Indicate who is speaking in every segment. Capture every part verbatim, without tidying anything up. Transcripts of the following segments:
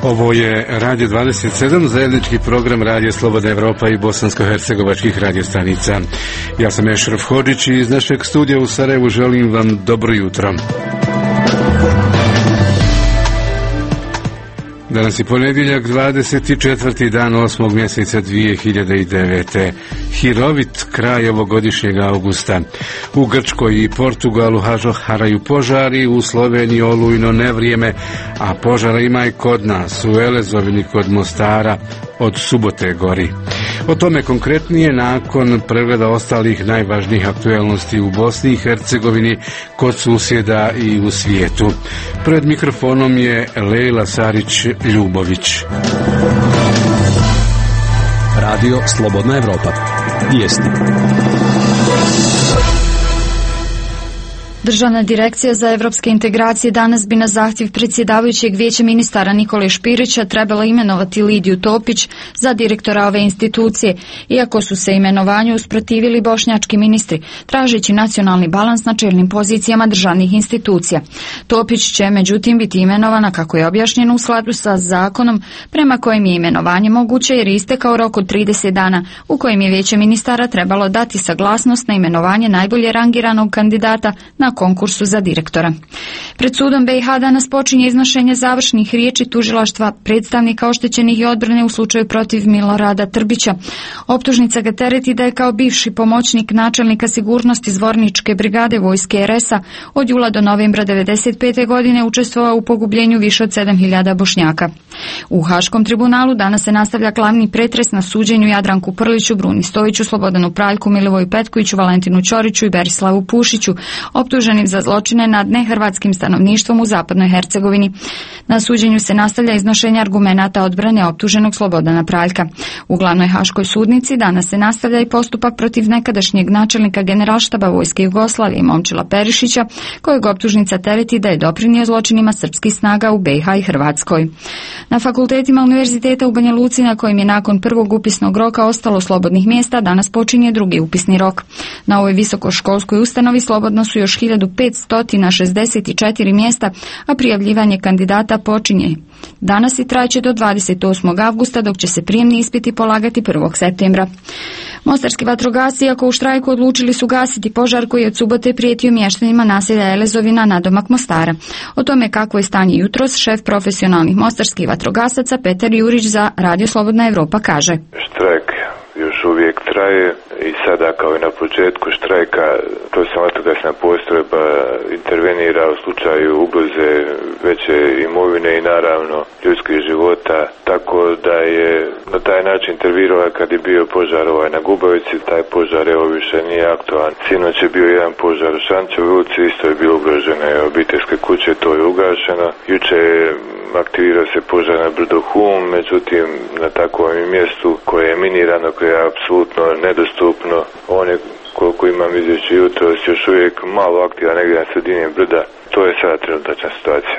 Speaker 1: Ovo je Radio dvadeset sedam, zajednički program Radio Slobodna Evropa i bosansko-hercegovačkih radiostanica. Ja sam Ešref Hodžić i iz našeg studija u Sarajevu želim vam dobro jutro. Danas je ponedjeljak, dvadeset četvrti dan osmog mjeseca dvije hiljade devete. Hirovit kraj ovogodišnjeg augusta. U Grčkoj i Portugalu haraju požari, u Sloveniji olujno nevrijeme, a požara ima i kod nas, u Elezovini kod Mostara, od subote gori. O tome konkretnije nakon pregleda ostalih najvažnijih aktualnosti u Bosni i Hercegovini, kod susjeda i u svijetu. Pred mikrofonom je Lejla Sarić-Ljubović.
Speaker 2: Radio Slobodna Evropa. Vijesti.
Speaker 3: Državna direkcija za evropske integracije danas bi na zahtjev predsjedavajućeg vijeća ministara Nikole Špirića trebala imenovati Lidiju Topić za direktora ove institucije, iako su se imenovanju usprotivili bošnjački ministri, tražeći nacionalni balans na čelnim pozicijama državnih institucija. Topić će međutim biti imenovana, kako je objašnjeno, u skladu sa zakonom prema kojem je imenovanje moguće jer je istekao rok od trideset dana u kojem je vijeće ministara trebalo dati saglasnost na imenovanje najbolje rangiranog kandidata na konkursu za direktora. Pred sudom B i H danas počinje iznošenje završnih riječi tužilaštva predstavnika oštećenih i odbrane u slučaju protiv Milorada Trbića. Optužnica ga tereti da je kao bivši pomoćnik načelnika sigurnosti Zvorničke brigade vojske er es a od jula do novembra devedeset pete godine učestvovao u pogubljenju više od sedam hiljada Bošnjaka. U Haškom tribunalu danas se nastavlja glavni pretres na suđenju Jadranku Prliću, Bruni Stojiću, Slobodanu Praljku, Milivoju Petkoviću, Valentinu Ćoriću i Berislavu Pušiću, optuženim za zločine nad nehrvatskim stanovništvom u zapadnoj Hercegovini. Na suđenju se nastavlja iznošenje argumenata odbrane optuženog Slobodana Praljka. U glavnoj haškoj sudnici danas se nastavlja i postupak protiv nekadašnjeg načelnika Generalštaba vojske Jugoslavije Momčila Perišića, kojeg optužnica tereti da je doprinio zločinima srpskih snaga u B i H i Hrvatskoj. Na fakultetima Univerziteta u Banja Luci, na kojim je nakon prvog upisnog roka ostalo slobodnih mjesta, danas počinje drugi upisni rok. Na ovoj visokoškolskoj ustanovi slobodno su još hiljadu petsto šezdeset četiri mjesta, a prijavljivanje kandidata počinje danas i trajeće do dvadeset osmog avgusta, dok će se prijemni ispiti polagati prvog septembra. Mostarski vatrogasci, iako u štrajku, odlučili su gasiti požar koji je od subote prijetio mještanima naselja Elezovina nadomak Mostara. O tome kako je stanje jutros, šef profesionalnih mostarskih vatrogasaca Petar Jurić za Radio Slobodna Evropa kaže:
Speaker 4: Štrajk još uvijek traje i sada, kao i na početku štrajka, profesionalna vatrogasna postrojba intervenira u slučaju ugroze veće imovine i naravno ljudskih života, tako da je na taj način intervirala kad je bio požar ovaj na Gubavici. Taj požar evo više nije aktualan. Sinoć je bio jedan požar u Šančevoj ulici, isto je bilo ugrožene obiteljske kuće, to je ugašeno. Juče je aktivirao se požar na brdo Hum, međutim na takvom mjestu koje je minirano, koje je apsolutno nedostupno. On je, koliko imam izvješće jutros, još uvijek malo aktivan negdje na sredini brda. To je sada trenutačna situacija.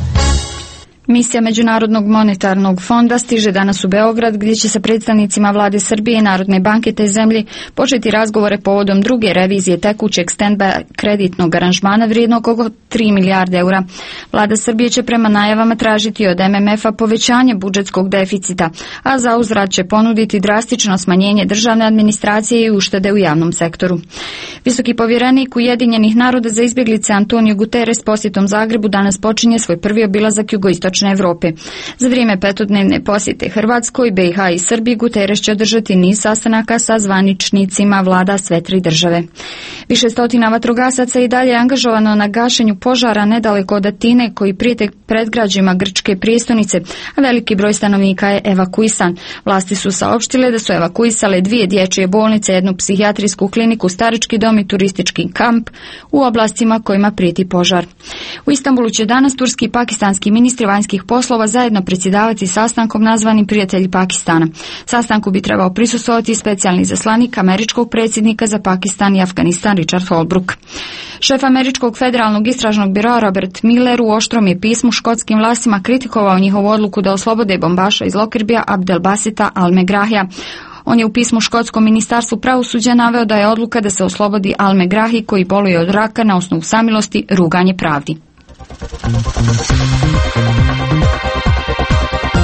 Speaker 3: Misija Međunarodnog monetarnog fonda stiže danas u Beograd, gdje će sa predstavnicima vlade Srbije i Narodne banke te zemlje početi razgovore povodom druge revizije tekućeg stand-by kreditnog aranžmana vrijednog oko tri milijarde eura. Vlada Srbije će prema najavama tražiti od em em ef-a povećanje budžetskog deficita, a za uzvrat će ponuditi drastično smanjenje državne administracije i uštede u javnom sektoru. Visoki povjerenik Ujedinjenih naroda za izbjeglice Antonio Guterres posjetom Zagrebu danas počinje svoj prvi obilazak jugoistočne Evrope. Za vrijeme petodnevne posjete Hrvatskoj, B i H i Srbiji Guterres će održati niz sastanaka sa zvaničnicima vlada sve tri države. Više stotina vatrogasaca i dalje je angažovano na gašenju požara nedaleko od Atine koji prijete predgrađima grčke prijestolnice, a veliki broj stanovnika je evakuisan. Vlasti su saopštile da su evakuisale dvije dječje bolnice, jednu psihijatrijsku kliniku, starački dom i turistički kamp u oblastima kojima prijeti požar. U Istanbulu će danas turski i pakistanski ministri vanjskih poslova zajedno predsjedavati sastankom nazvanim Prijatelji Pakistana. Sastanku bi trebao prisustvovati specijalni izaslanik američkog predsjednika za Pakistan i Afganistan Richard Holbrooke. Šef američkog federalnog istražnog biroa Robert Mueller u oštrom je pismu škotskim vlastima kritikovao njihovu odluku da oslobode bombaša iz Lockerbija Abdelbasita Al-Megrahija. On je u pismu škotskom ministarstvu pravosuđa naveo da je odluka da se oslobodi Al-Megrahi, koji boluje od raka, na osnovu samilosti, ruganje pravdi.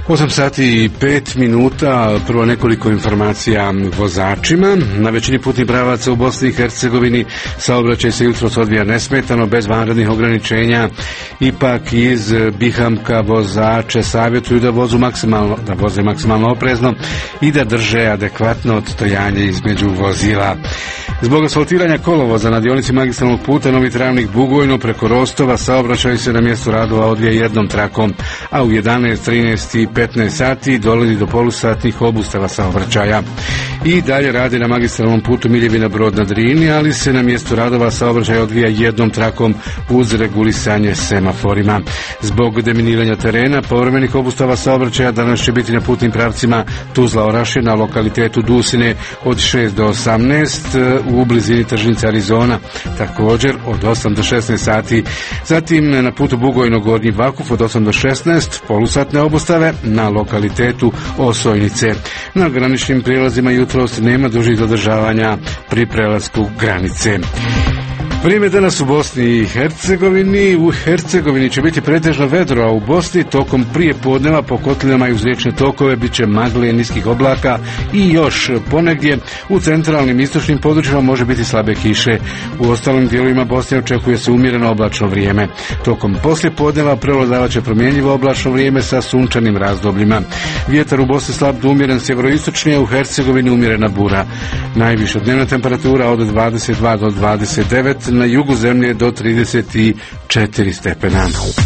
Speaker 1: osam sati i pet minuta, prvo nekoliko informacija vozačima. Na većini putnih pravaca u Bosni i Hercegovini saobraćaj se jutros odvija nesmetano, bez vanrednih ograničenja. Ipak iz Bihamka vozače savjetuju da vozu maksimalno, da voze maksimalno oprezno i da drže adekvatno odstojanje između vozila. Zbog asfaltiranja kolovoza na dionici magistralnog puta Novi Travnik Bugojno preko Rostova saobraćaj se na mjestu radova odvija jednom trakom, a u jedanaest, trinaest i petnaest sati dolazi do polusatnih obustava saobraćaja. I dalje radi na magistralnom putu Miljevina Brod na Drini, ali se na mjestu radova saobraćaj odvija jednom trakom uz regulisanje semaforima. Zbog deminiranja terena povremenih obustava saobraćaja danas će biti na putnim pravcima Tuzla Orašje na lokalitetu Dusine od šest do osamnaest, u blizini tržnice Arizona također od osam do šesnaest sati. Zatim na putu Bugojno Gornji Vakuf od osam do šesnaest, polusatne obustave na lokalitetu Osojnice. Na graničnim prijelazima jutros nema dužih zadržavanja pri prelasku granice. Vrijeme danas u Bosni i Hercegovini. U Hercegovini će biti pretežno vedro, a u Bosni tokom prije podneva po kotlinama i uz riječne tokove bit će magle, niskih oblaka i još ponegdje u centralnim istočnim područjima može biti slabe kiše. U ostalim dijelovima Bosne očekuje se umjereno oblačno vrijeme. Tokom poslije podneva prevladavat će promjenjivo oblačno vrijeme sa sunčanim razdobljima. Vjetar u Bosni slab do umjeren sjeveroistočni, a u Hercegovini umjerena bura. Najviša dnevna temperatura od dvadeset dva do dvadeset devet, na jugu zemlje do trideset četiri stepena.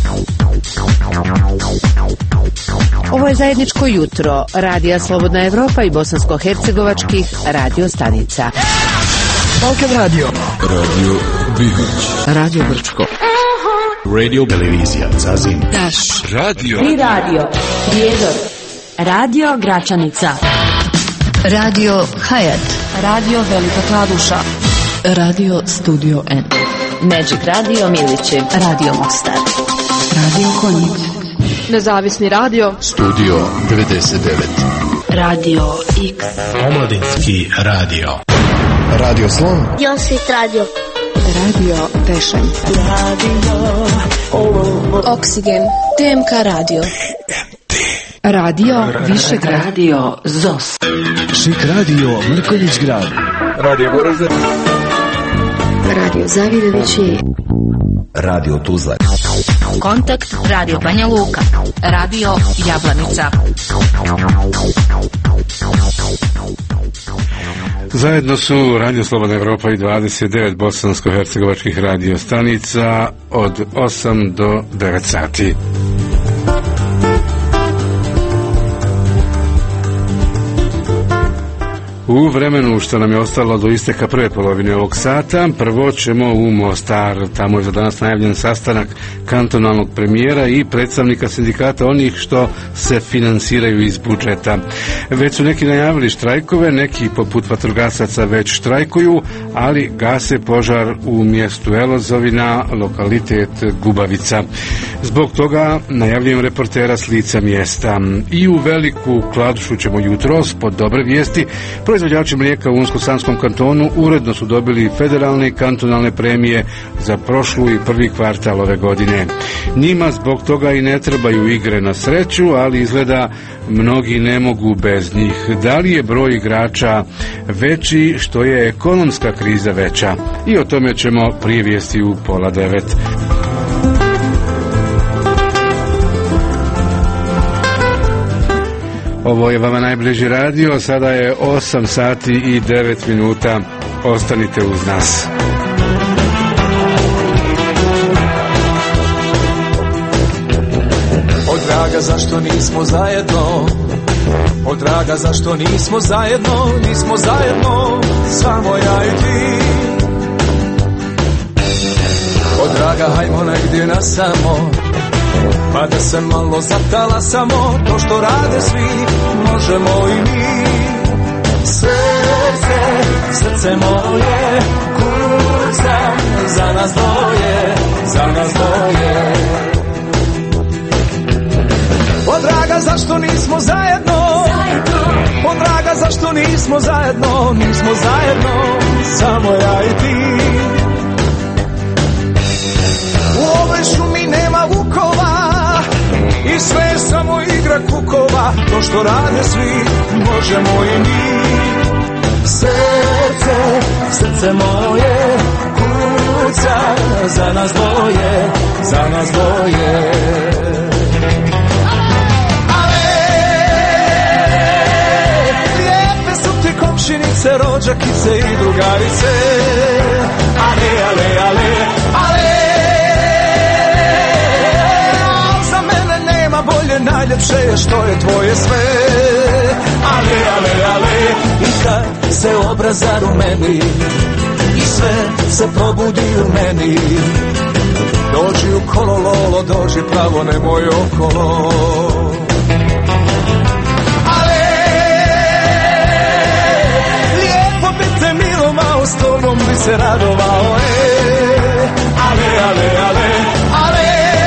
Speaker 5: Ovo je zajedničko jutro Radija Slobodna Evropa i bosansko-hercegovačkih radio stanica.
Speaker 2: Balkan Radio, Radio Bihać, Radio Brčko, Radio Televizija Zazin, Naš Radio,
Speaker 6: Tri Radio, Prijedor, Radio Gračanica,
Speaker 3: Radio Hayat,
Speaker 6: Radio Velika Kladuša,
Speaker 3: Radio Studio N,
Speaker 6: Magic Radio Milići,
Speaker 3: Radio Mostar,
Speaker 6: Radio Konjic, Nezavisni radio,
Speaker 2: Studio devedeset devet,
Speaker 6: Radio X,
Speaker 2: Omladinski radio,
Speaker 7: Radio Slon,
Speaker 8: Josvit Radio,
Speaker 6: Radio Tešanj, Radio
Speaker 8: Oksigen, T M K Radio,
Speaker 6: Radio Višegrad, Radio Zos,
Speaker 2: Šik Radio Mrkonjić Grad,
Speaker 7: Radio Goražde,
Speaker 8: Radio Zavidovići,
Speaker 2: Radio Tuzla,
Speaker 6: Kontakt Radio Banja Luka, Radio Jablanica.
Speaker 1: Zajedno su Radio Slobodna Evropa i dvadeset devet bosansko-hercegovačkih radio stanica od osam do devet sati. U vremenu što nam je ostalo do isteka prve polovine ovog sata, prvo ćemo u Mostar. Tamo je za danas najavljen sastanak kantonalnog premijera i predstavnika sindikata onih što se finansiraju iz budžeta. Već su neki najavili štrajkove, neki poput vatrogasaca već štrajkuju, ali gase požar u mjestu Elozovina, lokalitet Gubavica. Zbog toga najavljujem reportera s lica mjesta. I u Veliku Kladušu ćemo jutros pod dobre vijesti. Proizvođači mlijeka u Unsko-Sanskom kantonu uredno su dobili federalne i kantonalne premije za prošlu i prvi kvartal ove godine. Njima zbog toga i ne trebaju igre na sreću, ali izgleda mnogi ne mogu bez njih. Da li je broj igrača veći, što je ekonomska kriza veća? I o tome ćemo prije vijesti u pola devet. Ovo je vama najbliži radio, sada je osam sati i devet minuta. Ostanite uz nas.
Speaker 9: O draga, zašto nismo zajedno? O draga, zašto nismo zajedno? Nismo zajedno, samo ja i ti. O draga, hajmo negdje na samo, pa da se malo zatala samo. To što rade svi, možemo i mi. Srce, srce moje, kucam za nas dvoje, za nas dvoje. O draga, zašto nismo zajedno? O draga, zašto nismo zajedno? Nismo zajedno, samo ja i ti. U ovoj šumi nema vukova i sve je samo igra kukova. to što rade svi, možemo i mi. Srce, srce moje, kuca za nas dvoje, za nas dvoje. Komšinice, rođakice i drugarice, ale, ale, ale, ale. Za mene nema bolje, najljepše je što je tvoje sve. Ale, ale, ale. I kad se obraz zarumeni i sve se probudi u meni, dođi u kolo lolo, dođi pravo, nemoj okolo. Malo s tobom bi se radovao, e, ale, ale, ale, ale.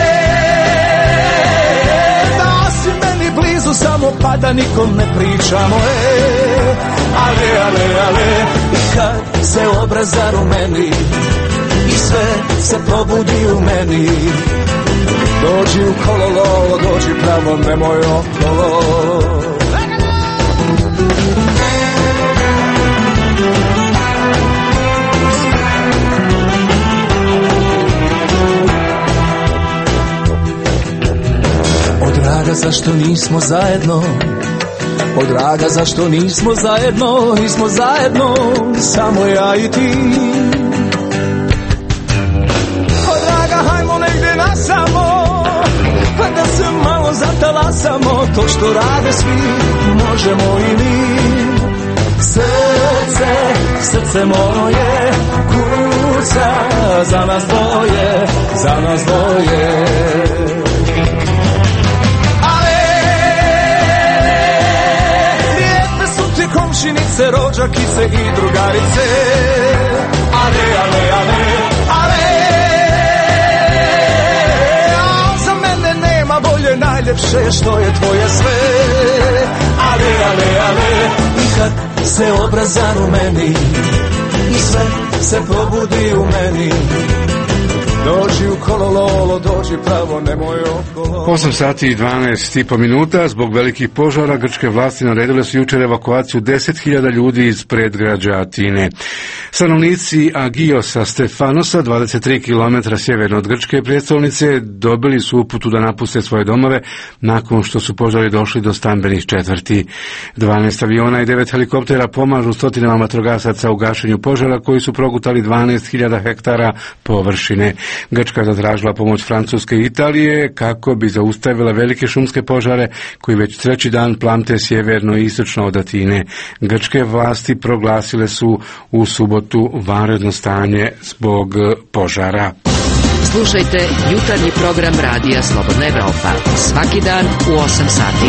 Speaker 9: Da si meni blizu, samo pa da nikom ne pričamo, e, ale, ale, ale. I kad se obraz zarumeni i sve se probudi u meni, dođi u kolo lolo, dođi pravo, nemoj okolo. Draga, zašto nismo zajedno? O draga, zašto nismo zajedno? Nismo zajedno, samo ja i ti. O draga, hajmo negdje na samo, pa da se malo zatalasamo. To što rade svi, možemo i mi. Srce, srce moje, kuca za nas dvoje, za nas dvoje. Komšinice, rođakice i drugarice, ale, ale, ale, ale. A za mene nema bolje, najljepše je što je tvoje sve. Ale, ale, ale. I kad se obraz zarumeni i sve se probudi u meni, dođi u kolo lolo, dođi pravo, nemoj okolo.
Speaker 1: osam sati i dvanaest i po minuta. Zbog velikih požara grčke vlasti naredile su jučer evakuaciju deset hiljada ljudi iz predgrađa Atine. Stanovnici Agiosa Stefanosa, dvadeset tri kilometra sjeverno od grčke prijestolnice, dobili su uputu da napuste svoje domove nakon što su požari došli do stambenih četvrti. dvanaest aviona i devet helikoptera pomažu stotinama vatrogasaca u gašenju požara koji su progutali dvanaest hiljada hektara površine. Grčka je zatražila pomoć Francuske i Italije kako bi zaustavila velike šumske požare koji već treći dan plamte sjeverno i istočno od Atine. Grčke vlasti proglasile su u subotu vanredno stanje zbog požara.
Speaker 5: Slušajte jutarnji program Radija Slobodna Evropa svaki dan u osam sati.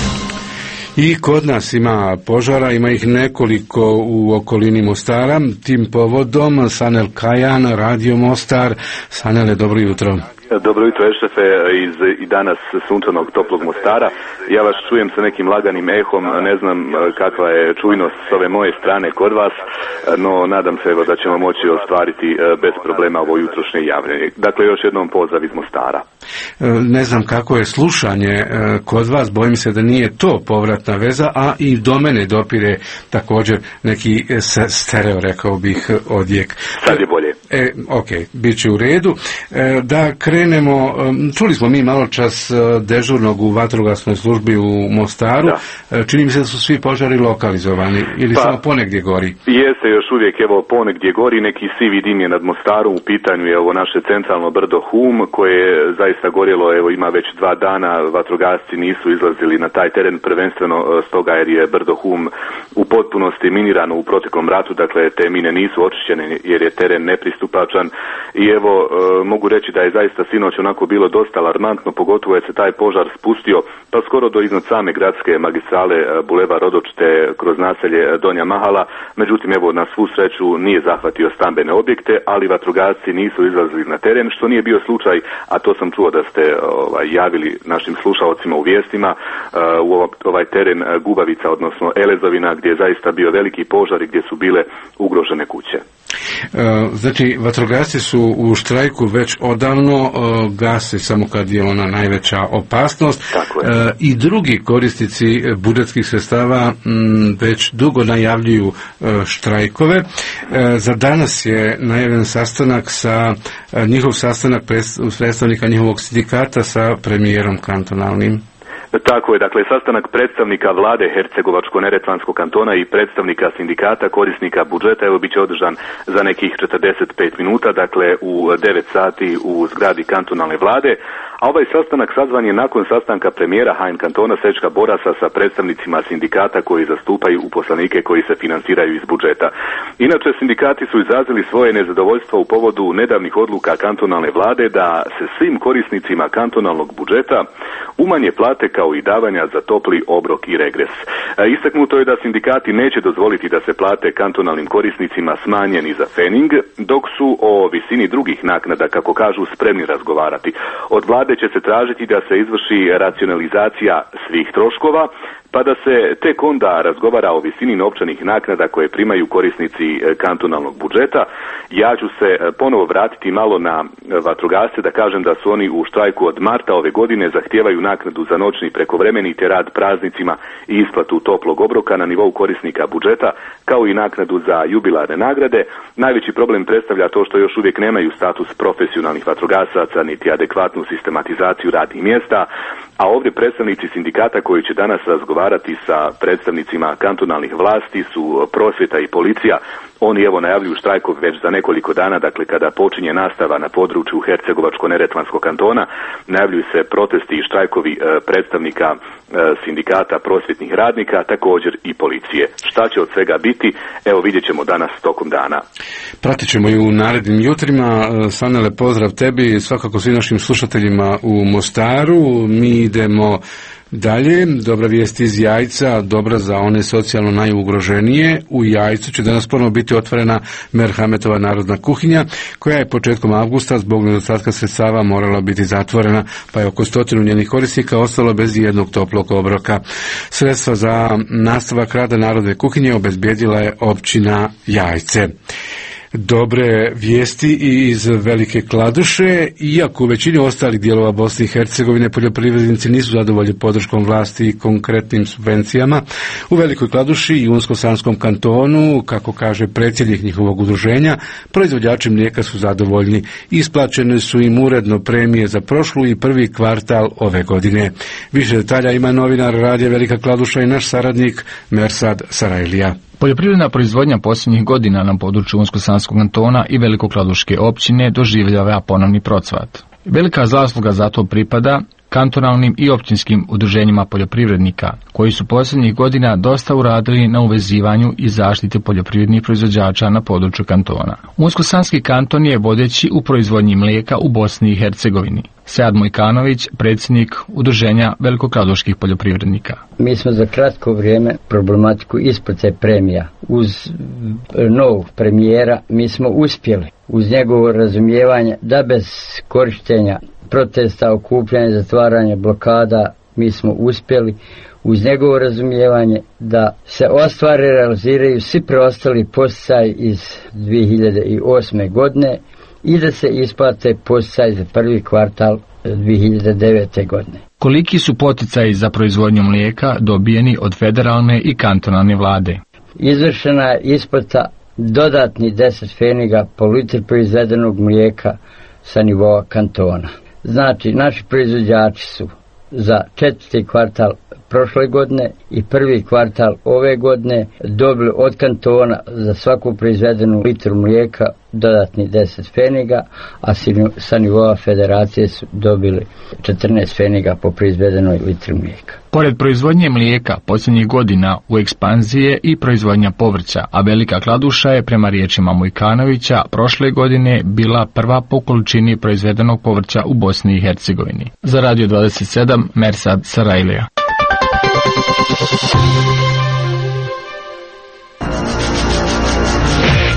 Speaker 1: I kod nas ima požara, ima ih nekoliko u okolini Mostara. Tim povodom Sanel Kajan, Radio Mostar. Sanele, dobro jutro.
Speaker 10: Dobro jutro, Ešrefe, iz i danas sunčanog toplog Mostara. Ja vas čujem sa nekim laganim ehom, ne znam kakva je čujnost s ove moje strane kod vas, no nadam se evo da ćemo moći ostvariti bez problema ovo jutrošnje javljanje. Dakle, još jednom pozdrav iz Mostara.
Speaker 1: Ne znam kako je slušanje kod vas, bojim se da nije to povratna veza, a i do mene dopire također neki stereo, rekao bih, odjek.
Speaker 10: Sad je bolje.
Speaker 1: E, ok, bit će u redu. E, da krenemo, čuli smo mi malo čas dežurnog u vatrogasnoj službi u Mostaru. Da. Čini mi se da su svi požari lokalizovani ili pa, samo ponegdje gori?
Speaker 10: Jeste još uvijek, evo ponegdje gori, neki sivi dim je nad Mostarom, u pitanju je ovo naše centralno brdo Hum koje je zaista gorjelo, evo ima već dva dana, vatrogasci nisu izlazili na taj teren, prvenstveno stoga jer je brdo Hum u potpunosti minirano u proteklom ratu, dakle te mine nisu očišćene jer je teren nepristupačan i evo e, mogu reći da je zaista sinoć onako bilo dosta alarmantno, pogotovo je se taj požar spustio pa skoro do iznad same gradske magistrale Bulevar Rodočte kroz naselje Donja Mahala, međutim evo na svu sreću nije zahvatio stambene objekte, ali vatrogasci nisu izlazili na teren, što nije bio slučaj, a to sam čuo da ste ovaj, javili našim slušalcima u vijestima, uh, u ovaj teren Gubavica, odnosno Elezovina, gdje je zaista bio veliki požar i gdje su bile ugrožene kuće.
Speaker 1: Znači, Znači, vatrogasci su u štrajku već odavno, gase samo kad je ona najveća opasnost.
Speaker 10: Tako je.
Speaker 1: I drugi korisnici budžetskih sredstava već dugo najavljuju štrajkove. Za danas je najavljen sastanak sa njihov sastanak predstavnika njihovog sindikata sa premijerom kantonalnim.
Speaker 10: Tako je, dakle, sastanak predstavnika vlade Hercegovačko-neretvanskog kantona i predstavnika sindikata korisnika budžeta, evo, bit će održan za nekih četrdeset pet minuta, dakle, u devet sati u zgradi kantonalne vlade, a ovaj sastanak sazvan je nakon sastanka premijera H N kantona Sečka Borasa sa predstavnicima sindikata koji zastupaju uposlenike koji se finansiraju iz budžeta. Inače, sindikati su izrazili svoje nezadovoljstvo u povodu nedavnih odluka kantonalne vlade da se svim korisnicima kantonalnog budžeta umanje plate kao i davanja za topli obrok i regres. Istaknuto je da sindikati neće dozvoliti da se plate kantonalnim korisnicima smanje ni za fening, dok su o visini drugih naknada, kako kažu, spremni razgovarati. Od vlade će se tražiti da se izvrši racionalizacija svih troškova, pa da se tek onda razgovara o visini novčanih naknada koje primaju korisnici kantonalnog budžeta. Ja ću se ponovo vratiti malo na vatrogasce, da kažem da su oni u štrajku od marta ove godine, zahtijevaju naknadu za noćni prekovremeni te rad praznicima i isplatu toplog obroka na nivou korisnika budžeta, kao i naknadu za jubilarne nagrade. Najveći problem predstavlja to što još uvijek nemaju status profesionalnih vatrogasaca niti adekvatnu sistematizaciju radnih mjesta, a ovdje predstavnici sindikata koji će danas razgovarati sa predstavnicima kantonalnih vlasti su prosvjeta i policija. Oni evo najavljuju štrajkove već za nekoliko dana, dakle kada počinje nastava na području Hercegovačko-neretvanskog kantona, najavljuju se protesti i štrajkovi e, predstavnika e, sindikata prosvjetnih radnika, također i policije. Šta će od svega biti, evo vidjet ćemo danas tokom dana.
Speaker 1: Pratit ćemo i u narednim jutrima. Sanele, pozdrav tebi, svakako svim našim slušateljima u Mostaru. Mi idemo dalje. Dobra vijest iz Jajca, dobra za one socijalno najugroženije. U Jajcu će danas ponovno biti otvorena Merhametova narodna kuhinja, koja je početkom avgusta zbog nedostatka sredstava morala biti zatvorena, pa je oko stotinu njenih korisnika ostalo bez jednog toplog obroka. Sredstva za nastavak rada narodne kuhinje obezbijedila je općina Jajce. Dobre vijesti i iz Velike Kladuše, iako u većini ostalih dijelova Bosne i Hercegovine poljoprivrednici nisu zadovoljni podrškom vlasti i konkretnim subvencijama, u Velikoj Kladuši i Unsko-Sanskom kantonu, kako kaže predsjednik njihovog udruženja, proizvođači mlijeka su zadovoljni. Isplaćene su im uredno premije za prošlu i prvi kvartal ove godine. Više detalja ima novinar Radija Velika Kladuša i naš saradnik Mersad Sarajlija.
Speaker 11: Poljoprivredna proizvodnja posljednjih godina na području Unsko-Sanskog kantona i Velikokladuške općine doživljava ponovni procvat. Velika zasluga za to pripada kantonalnim i općinskim udruženjima poljoprivrednika, koji su posljednjih godina dosta uradili na uvezivanju i zaštite poljoprivrednih proizvođača na području kantona. Unsko-Sanski kanton je vodeći u proizvodnji mlijeka u Bosni i Hercegovini. Sead Mojkanović, predsjednik udruženja Velikokladuških poljoprivrednika.
Speaker 12: Mi smo za kratko vrijeme problematiku isplate premija. Uz novog premijera mi smo uspjeli, uz njegovo razumijevanje, da bez korištenja protesta, okupljanja, zatvaranja, blokada, mi smo uspjeli uz njegovo razumijevanje da se ostvare, realiziraju svi preostali poticaji iz dvije hiljade osme godine i da se isplate poticaji za prvi kvartal dvije hiljade devete godine.
Speaker 11: Koliki su poticaji za proizvodnju mlijeka dobijeni od federalne i kantonalne vlade?
Speaker 12: Izvršena je isplata dodatni deset pfeniga po litru proizvedenog mlijeka sa nivoa kantona. Znači, naši proizvođači su za četvrti kvartal prošle godine i prvi kvartal ove godine dobili od kantona za svaku proizvedenu litru mlijeka dodatni deset pfeniga, a sa nivoa federacije su dobili četrnaest pfeniga po proizvedenoj litri mlijeka.
Speaker 11: Pored proizvodnje mlijeka, posljednjih godina u ekspanziji je i proizvodnja povrća, a Velika Kladuša je, prema riječima Mojkanovića, prošle godine bila prva po količini proizvedenog povrća u Bosni i Hercegovini. Za Radio dvadeset sedam, Mersad Sarajlija.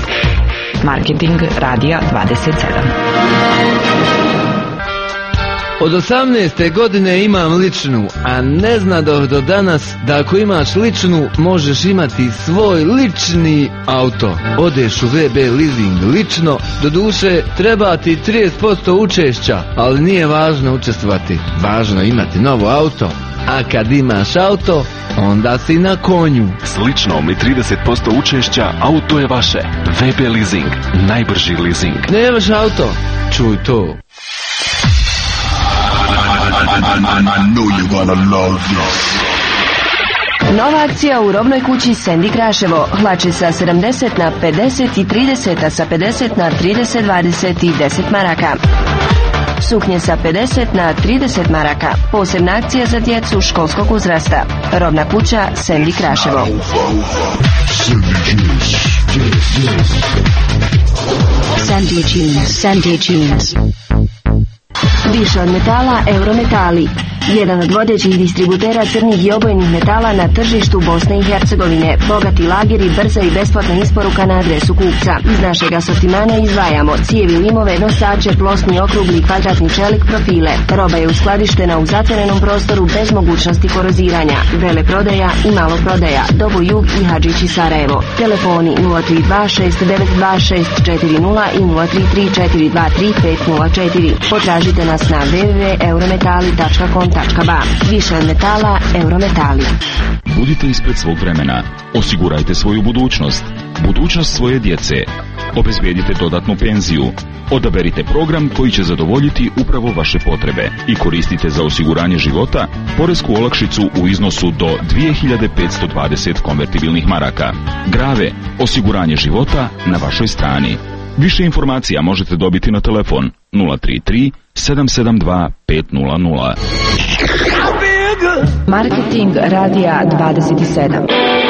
Speaker 6: Marketing Radija dvadeset sedam.
Speaker 13: Od osamnaeste godine imam ličnu, a ne znadoh do danas da ako imaš ličnu možeš imati svoj lični auto. Odeš u V B leasing lično, doduše treba ti trideset posto učešća, ali nije važno učestvovati, važno imati novo auto. A kad imaš auto, onda si na konju.
Speaker 14: S ličnom i trideset posto učešća auto je vaše. V B leasing, najbrži leasing.
Speaker 13: Nemaš auto? Čuj to.
Speaker 15: Nova akcija u robnoj kući Sandy Kraševo. Hlače sa sedamdeset na pedeset i trideset, a sa pedeset na trideset, dvadeset i deset maraka. Suknje sa pedeset na trideset maraka. Posebna akcija za djecu školskog uzrasta. Robna kuća Sandy Kraševo.
Speaker 6: Sandy Jeans, Sandy Jeans.
Speaker 15: Više od metala, Eurometali. Jedan od vodećih distributera crnih i obojnih metala na tržištu Bosne i Hercegovine. Bogati lageri, brza i besplatna isporuka na adresu kupca. Iz našeg asortimana izdvajamo cijevi, limove, nosače, plosni, okrugli i kvadratni čelik, profile. Roba je uskladištena u zatvorenom prostoru bez mogućnosti koroziranja. Veleprodaja i maloprodaja. Dobo Jug i Hadžići Sarajevo. Telefoni nula tri dva šest devet dva šest četiri nula i nula tri tri četiri dva tri pet nula četiri. Potražite nas na w w w tačka eurometali tačka com tačka ba. Više od metala, Eurometali.
Speaker 16: Budite ispred svog vremena. Osigurajte svoju budućnost. Budućnost svoje djece. Obezbijedite dodatnu penziju. Odaberite program koji će zadovoljiti upravo vaše potrebe i koristite za osiguranje života poresku olakšicu u iznosu do dvije hiljade petsto dvadeset konvertibilnih maraka. Grave, osiguranje života na vašoj strani. Više informacija možete dobiti na telefon nula tri tri sedam sedam dva pet nula nula.
Speaker 15: Marketing radija dvadeset sedam.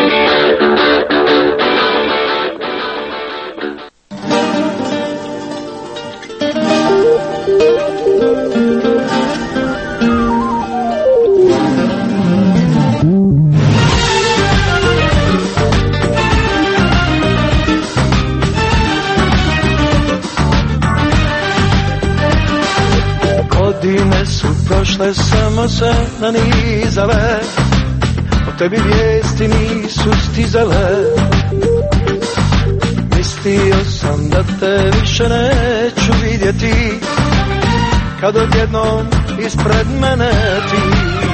Speaker 9: Godine su prošle, samo se nanizale, o tebi vijesti nisu stizale. Mislio sam da te više neću vidjeti, kad odjednom ispred mene ti.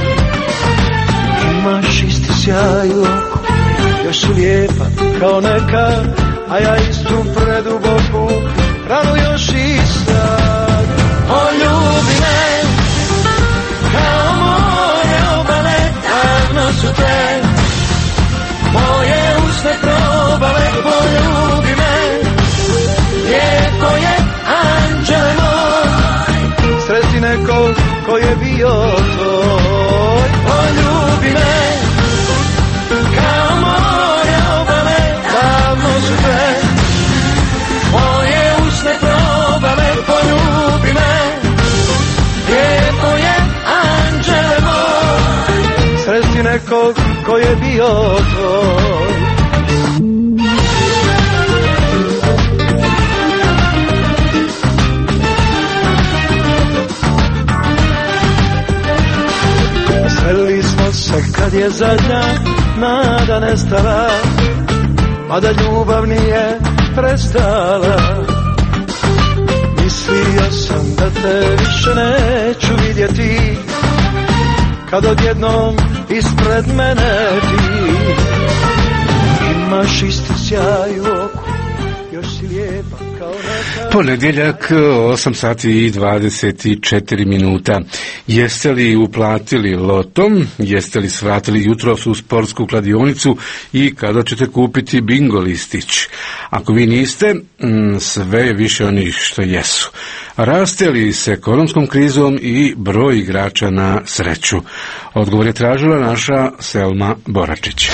Speaker 9: Imaš isti sjaj u oku, još si lijepa kao neka, a ja istu preduboku ranu još i sad. Poljubi me, kao more obale, davno su te moje usne probale. Poljubi me, lijepo je, anđele moj, sresti nekog ko je bio tvoj. Poljubi me, kao more obale, davno su te moje usne probale. Poljubi me, lijepo je, anđele moj, sresti nekog ko je bio tvoj. Sreli smo se kad je zadnja nada nestala, mada ljubav nije prestala. Mislio sam da te više neću vidjeti, kad odjednom ispred mene ti. Imaš isti sjaj u oku, još si lijepa kao neka.
Speaker 1: Ponedjeljak, osam sati i dvadeset četiri minuta. Jeste li uplatili lotom? Jeste li svratili jutros u sportsku kladionicu i kada ćete kupiti bingo listić? Ako vi niste, sve je više onih što jesu. Raste li s ekonomskom krizom i broj igrača na sreću? Odgovor je tražila naša Selma Boračić.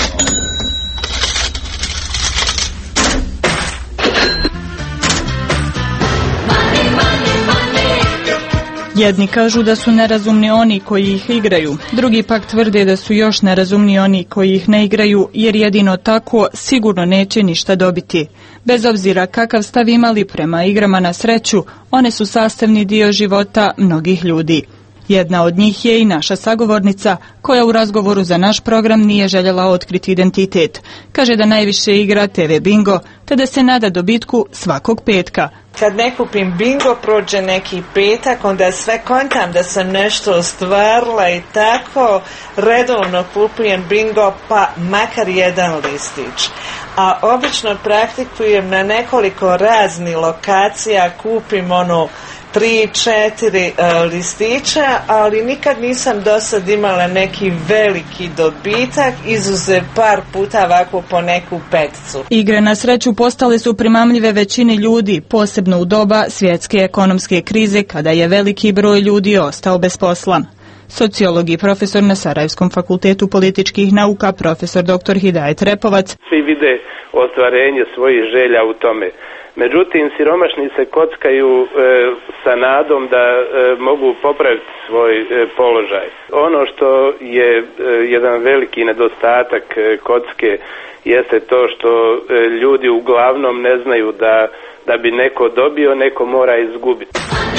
Speaker 17: Jedni kažu da su nerazumni oni koji ih igraju, drugi pak tvrde da su još nerazumni oni koji ih ne igraju, jer jedino tako sigurno neće ništa dobiti. Bez obzira kakav stav imali prema igrama na sreću, one su sastavni dio života mnogih ljudi. Jedna od njih je i naša sagovornica, koja u razgovoru za naš program nije željela otkriti identitet. Kaže da najviše igra te ve bingo, te da se nada dobitku svakog petka.
Speaker 18: Kad ne kupim bingo, prođe neki petak, onda sve kontam da sam nešto ostvarila i tako redovno kupujem bingo, pa makar jedan listić. A obično praktikujem na nekoliko raznih lokacija, kupim ono tri, četiri uh, listića, ali nikad nisam do sad imala neki veliki dobitak, izuzev par puta ovako po neku peticu.
Speaker 17: Igre na sreću postale su primamljive većini ljudi, posebno u doba svjetske ekonomske krize, kada je veliki broj ljudi ostao bez posla. Sociolog i profesor na Sarajevskom fakultetu političkih nauka, profesor doktor Hidajet Repovac.
Speaker 19: Svi vide ostvarenje svojih želja u tome. Međutim, siromašni se kockaju e, sa nadom da e, mogu popraviti svoj e, položaj. Ono što je e, jedan veliki nedostatak e, kocke jeste to što e, ljudi uglavnom ne znaju da, da bi neko dobio, neko mora izgubiti.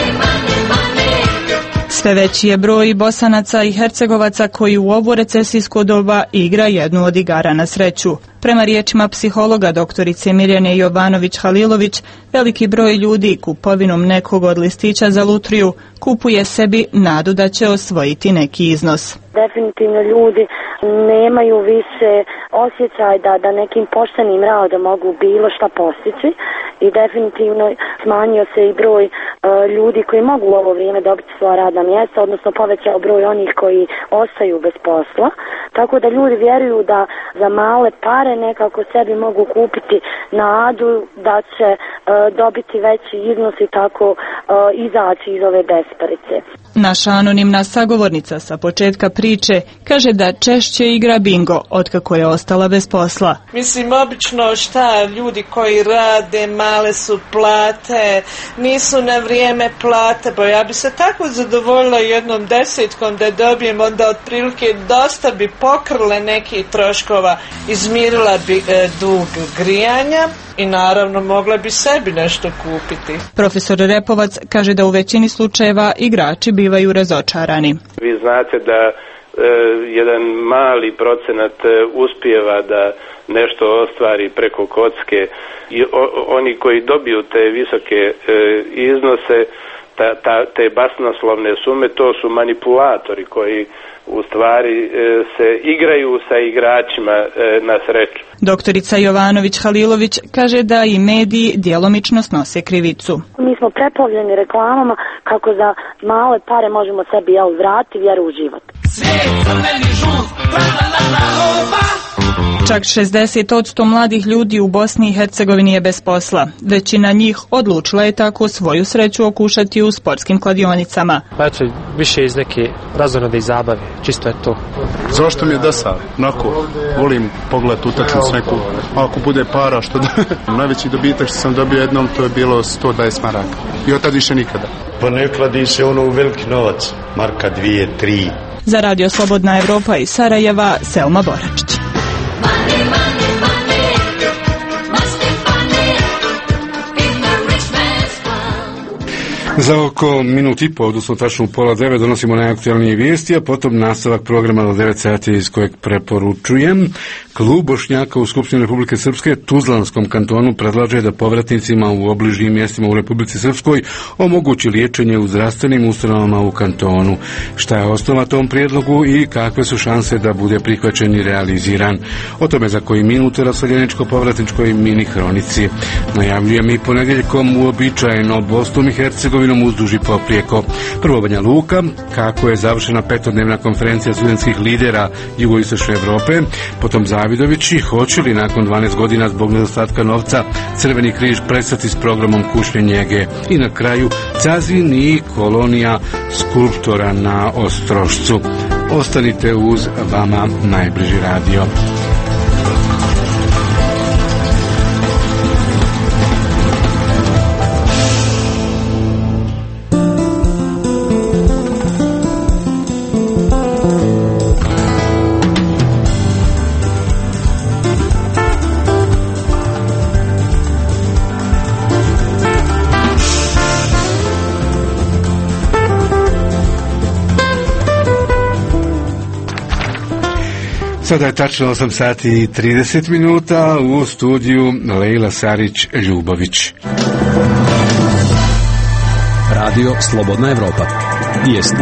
Speaker 17: Sve veći je broj Bosanaca i Hercegovaca koji u ovo recesijsko doba igra jednu od igara na sreću. Prema riječima psihologa doktorice Mirjane Jovanović-Halilović, veliki broj ljudi kupovinom nekog od listića za lutriju kupuje sebi nadu da će osvojiti neki iznos.
Speaker 20: Definitivno ljudi nemaju više osjećaj da, da nekim poštenim radom mogu bilo šta postići i definitivno smanjio se i broj uh, ljudi koji mogu u ovo vrijeme dobiti svoja radna mjesta, odnosno povećao broj onih koji ostaju bez posla. Tako da ljudi vjeruju da za male pare nekako sebi mogu kupiti nadu da će uh, dobiti veći iznos i tako uh, izaći iz ove besparice.
Speaker 17: Naša anonimna sagovornica sa početka priče kaže da češće igra bingo otkako je ostala bez posla.
Speaker 18: Mislim, obično šta, ljudi koji rade, male su plate, nisu na vrijeme plate, bo ja bi se tako zadovoljila jednom desetkom da dobijem, onda otprilike dosta bi pokrle nekih troškova, izmirila bi e, dug grijanja i naravno mogla bi sebi nešto kupiti.
Speaker 17: Profesor Repovac kaže da u većini slučajeva igrači bivaju razočarani.
Speaker 19: Vi znate da e, jedan mali procenat e, uspijeva da nešto ostvari preko kocke i o, oni koji dobiju te visoke e, iznose, ta, ta, te basnoslovne sume, to su manipulatori koji u stvari e, se igraju sa igračima e, na sreću.
Speaker 17: Doktorica Jovanović-Halilović kaže da i mediji djelomično snose krivicu.
Speaker 20: Mi smo preplavljeni reklamama kako za male pare možemo sebi jel vratiti vjeru u život.
Speaker 17: Čak šezdeset posto mladih ljudi u Bosni i Hercegovini je bez posla. Većina njih odlučila je tako svoju sreću okušati u sportskim kladionicama.
Speaker 21: Pa eto, više iz neke razonode i zabave, čisto je to.
Speaker 22: Zašto mi je desa? Onako, volim pogledati utakmicu neku, ako bude para, što da... Najveći dobitak što sam dobio jednom, to je bilo sto dvadeset maraka. I od tad više nikada.
Speaker 23: Pa ne kladi se ono u veliki novac, marka dvije, tri.
Speaker 17: Za Radio Slobodna Evropa iz Sarajeva, Selma Boračić.
Speaker 1: Za oko minut i pol, odnosno tačno u pola devet, donosimo najaktualnije vijesti, a potom nastavak programa do devet sati iz kojeg preporučujem. Klub Bošnjaka u Skupštini Republike Srpske Tuzlanskom kantonu predlaže da povratnicima u obližnjim mjestima u Republici Srpskoj omogući liječenje u zdravstvenim ustanovama u kantonu. Šta je osnova tom prijedlogu i kakve su šanse da bude prihvaćen i realiziran? O tome za koji minut raseljeničko-povratničkoj mini hronici. Najavljujem i ponedjeljkom uobičajeno Bosnom i Hercegovinom uzduž i poprijeko. Prvo Banja Luka, kako je završena petodnevna konferencija studentskih lidera jugoistočne Evrope, potom Zavidović i hoće li nakon dvanaest godina zbog nedostatka novca Crveni križ prestati s programom kućne njege. I na kraju Cazin i kolonija skulptora na Ostrošcu. Ostanite uz vama najbliži radio. Sada je tačno osam sati i trideset minuta, u studiju Lejla Sarić-Ljubović.
Speaker 2: Radio Slobodna Evropa. Vijesti.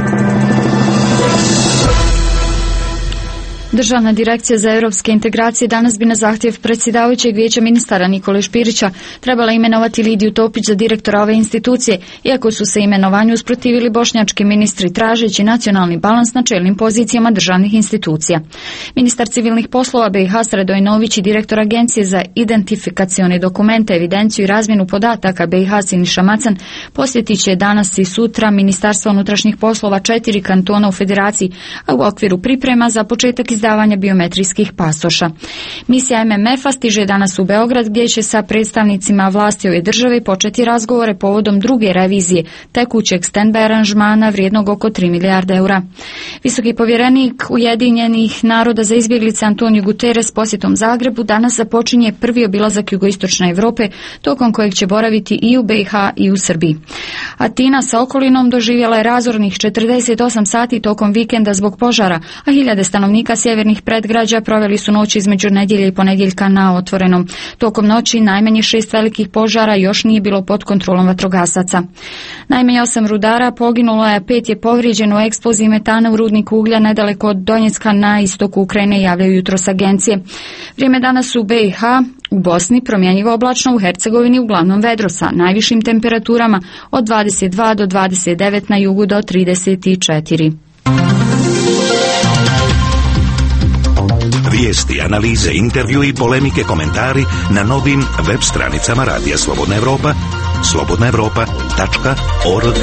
Speaker 3: Državna direkcija za europske integracije danas bi na zahtjev predsjedavajućeg vijeća ministara Nikole Špirića trebala imenovati Lidiju Topić za direktora ove institucije, iako su se imenovanju usprotivili bošnjački ministri tražeći nacionalni balans na čelnim pozicijama državnih institucija. Ministar civilnih poslova B i H Sredo Inović i direktor Agencije za identifikacione dokumente, evidenciju i razmjenu podataka B i H Siniša Macan posjetit će danas i sutra Ministarstva unutrašnjih poslova četiri kantona u Federaciji, a u okviru priprema za početak izdavanja biometrijskih pasoša. Misija M M F-a stiže danas u Beograd, gdje će sa predstavnicima vlasti ove države početi razgovore povodom druge revizije tekućeg stand-by aranžmana vrijednog oko tri milijarde eura. Visoki povjerenik Ujedinjenih naroda za izbjeglice Antonio Guterres posjetom Zagrebu danas započinje prvi obilazak jugoistočne Europe, tokom kojeg će boraviti i u B i H i u Srbiji. Atina sa okolinom doživjela je razornih četrdeset osam sati tokom vikenda zbog požara, a hiljade stanovnika sjevernih predgrađa proveli su noć između nedjelje i ponedjeljka na otvorenom. Tokom noći najmanje šest velikih požara još nije bilo pod kontrolom vatrogasaca. Najmanje osam rudara poginulo je, pet je povrijeđeno u eksploziji metana u rudniku uglja nedaleko od Donjecka na istoku Ukrajine, javljaju jutros agencije. Vrijeme danas u B i H, u Bosni promjenjivo oblačno, u Hercegovini uglavnom vedro sa najvišim temperaturama od dvadeset dva do dvadeset devet, na jugu do trideset četiri.
Speaker 4: Vijesti, analize, intervju i polemike, komentari na novim web stranicama Radija Slobodna Evropa, slobodna evropa tačka org.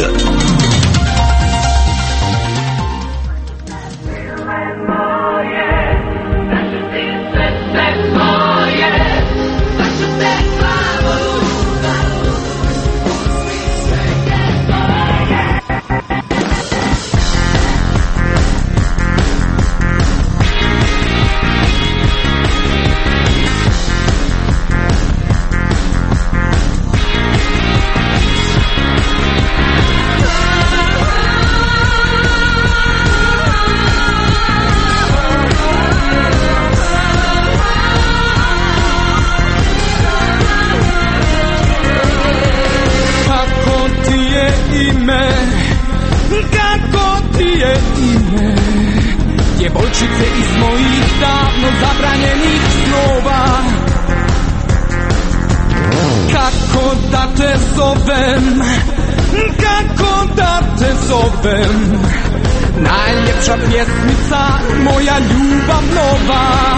Speaker 9: Djevojčice iz mojih davno zabranjenih snova, kako da te zovem, kako da te zovem, najljepša pjesmica, moja ljubav nova.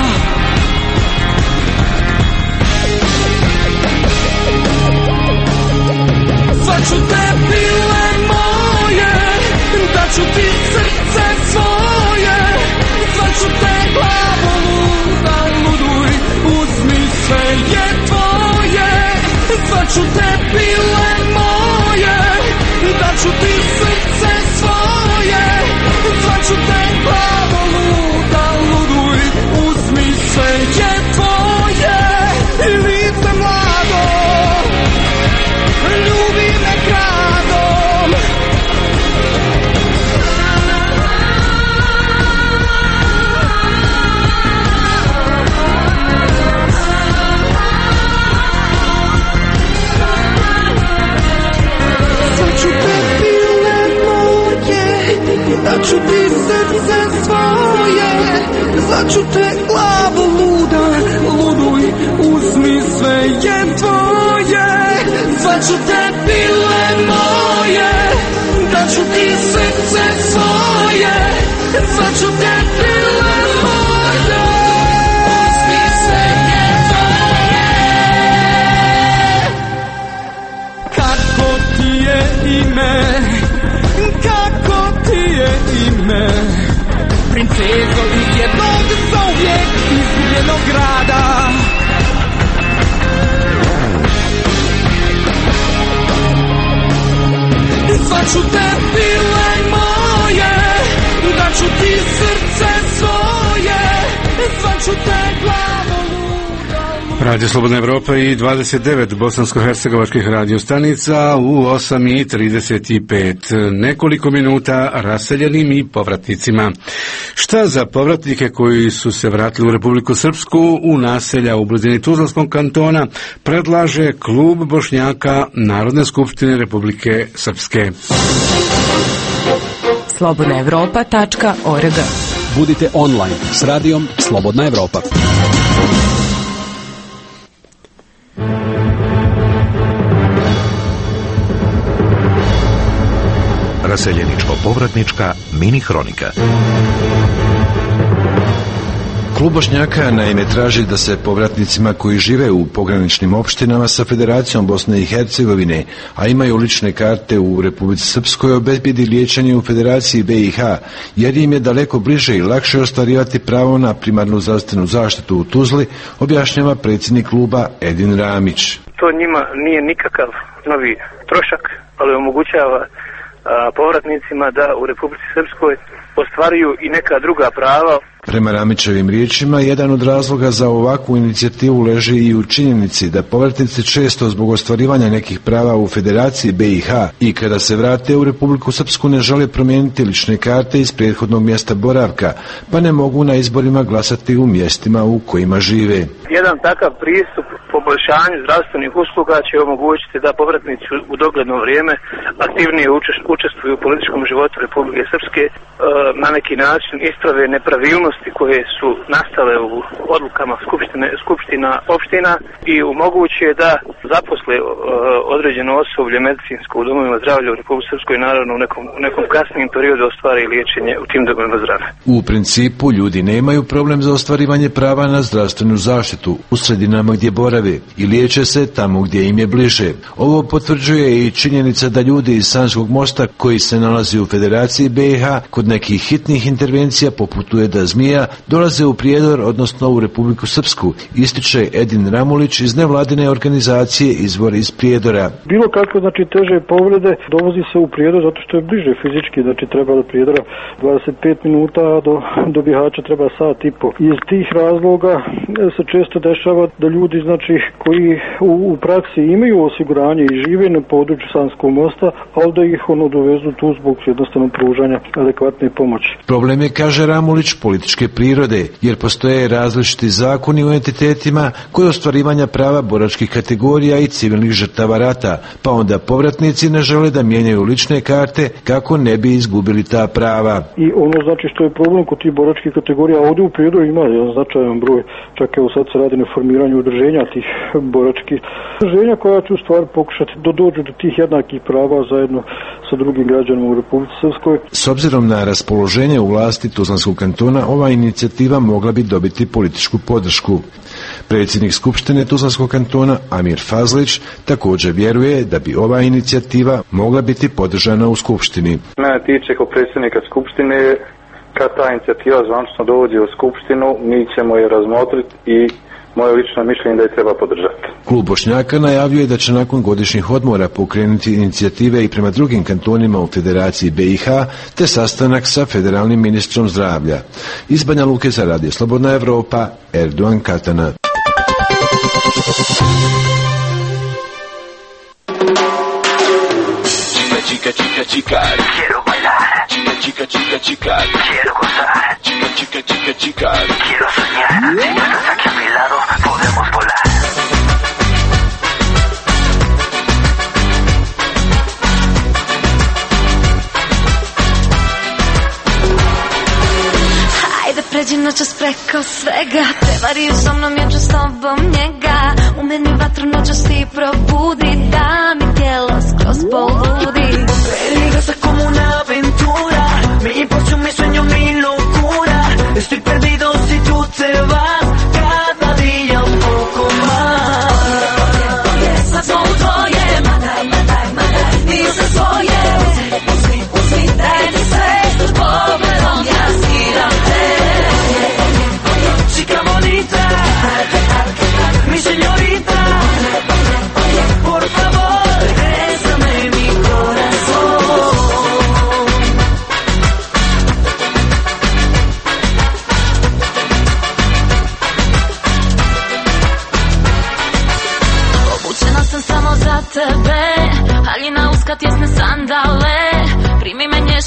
Speaker 9: Zvaću te bile moje, da ću ti srce svoje, zvaću te glavo luda, luduj, uzmi sve je tvoje, zvaću te bile moje, da ću ti srce svoje, zvaću te glavo luda, luduj, uzmi sve je tvoje, i lice mlado, ljubi me gradom. Da ću ti srce svoje, zvaću te glavo luda, luduj, uzmi sve je tvoje, zvaću te bile moje, da ću ti srce svoje, zvaću te bile moje, uzmi sve je tvoje. Kako ti je ime, kako ti je ime, princezo iz jednog zauvijek izgubljenog grada. Zvaću te bile moje, da ću ti srce svoje, zvaću te glavo luda, luda.
Speaker 1: Radio Slobodna Evropa i dvadeset devet bosansko-hercegovačkih radiostanica u osam i trideset pet. Nekoliko minuta raseljenim i povratnicima. Šta za povratnike koji su se vratili u Republiku Srpsku u naselja u blizini Tuzlanskog kantona predlaže Klub Bošnjaka Narodne skupštine Republike Srpske.
Speaker 5: slobodna evropa tačka org.
Speaker 2: Budite online s radijom Slobodna Evropa.
Speaker 4: Raseljeničko-povratnička mini hronika.
Speaker 7: Klub Bošnjaka naime traži da se povratnicima koji žive u pograničnim opštinama sa Federacijom Bosne i Hercegovine, a imaju lične karte u Republici Srpskoj, obezbijedi liječenje u Federaciji B i H, jer im je daleko bliže i lakše ostvarivati pravo na primarnu zdravstvenu zaštitu u Tuzli, objašnjava predsjednik kluba Edin Ramić.
Speaker 8: To njima nije nikakav novi trošak, ali omogućava a, povratnicima da u Republici Srpskoj ostvaruju i neka druga prava.
Speaker 7: Prema Ramićevim riječima, jedan od razloga za ovakvu inicijativu leži i u činjenici da povratnici često zbog ostvarivanja nekih prava u Federaciji B i H i kada se vrate u Republiku Srpsku ne žele promijeniti lične karte iz prethodnog mjesta boravka, pa ne mogu na izborima glasati u mjestima u kojima žive.
Speaker 8: Jedan takav pristup poboljšanju zdravstvenih usluga će omogućiti da povratnici u dogledno vrijeme aktivnije učestvuju u političkom životu Republike Srpske, na neki način isprave nepravilnosti koje su nastale u odlukama skupštine, skupština opština i omoguće da zaposle određeno osoblje medicinsko u domovima zdravlja u Republike Srpskoj, naravno u nekom, u nekom kasnijem periodu ostvari liječenje u tim domovima zdravlja.
Speaker 7: U principu ljudi nemaju problem za ostvarivanje prava na zdravstvenu zaštitu u sredinama gdje borave i liječe se tamo gdje im je bliže. Ovo potvrđuje i činjenica da ljudi iz Sanskog mosta koji se nalazi u Federaciji B i H kod nekih hitnih intervencija poput Ujeda Zmija dolaze u Prijedor, odnosno u Republiku Srpsku, ističe Edin Ramulić iz nevladine organizacije Izvor iz Prijedora.
Speaker 24: Bilo kakve znači teže povrede dovozi se u Prijedor zato što je bliže fizički, znači treba do Prijedora dvadeset pet minuta, do, do Bihaća treba sat i po. Iz tih razloga se često dešava da ljudi znači koji u, u praksi imaju osiguranje i žive na području Sanskog mosta, ali da ih ono dovezu tu zbog jednostavno pružanja adekvatne pomoći.
Speaker 7: Problem je, kaže Ramulić, političke prirode, jer postoje različiti zakoni u entitetima kod ostvarivanja prava boračkih kategorija i civilnih žrtava rata, pa onda povratnici ne žele da mijenjaju lične karte kako ne bi izgubili ta prava.
Speaker 24: I ono znači što je problem kod tih boračkih kategorija, ovdje u Prijedoru ima jedan značajan broj, čak evo sad se radi na formiranju udruženja tih boračkih udruženja koja će u stvari pokušati da dođu do tih jednakih prava zajedno sa drugim građanima u Republici Srpskoj.
Speaker 7: S obzirom na raspoloženje u vlasti Tuzlanskog kantona, ova inicijativa mogla bi dobiti političku podršku. Predsjednik Skupštine Tuzlanskog kantona Amir Fazlić također vjeruje da bi ova inicijativa mogla biti podržana u Skupštini.
Speaker 25: Mene tiče kao predsjednika Skupštine, kad ta inicijativa zvančno dođe u Skupštinu, mi ćemo je razmotriti i moje lično mišljenje da je treba podržati.
Speaker 7: Klub Bošnjaka najavljuje da će nakon godišnjih odmora pokrenuti inicijative i prema drugim kantonima u Federaciji B i H, te sastanak sa federalnim ministrom zdravlja. Iz Banja Luke za Radio Slobodna Evropa, Erdogan Katana.
Speaker 26: Chica, chica, chica, quiero bailar. Chica, chica, chica, chica, quiero gozar. Chica, chica, chica, chica, quiero soñar. Si no estás aquí a mi lado, podemos volar.
Speaker 27: Ajde, pređi noćas preko svega, prevari sa mnom, ja ću s tobom njega. U meni vatru noćas ti probudi, da mi tijelo skroz poludi.
Speaker 9: Peligrosa como una aventura, mi impulso, mi sueño, mi locura. Estoy perdido si tú te vas, cada día un poco más.
Speaker 27: Są twoje, madaj, madaj, madaj, niže svoje. Uzmi, uzmi, daj mi sve, s pogledom ja stiram te.
Speaker 9: Chica bonita, mi señorita, por favor, bésame mi corazón.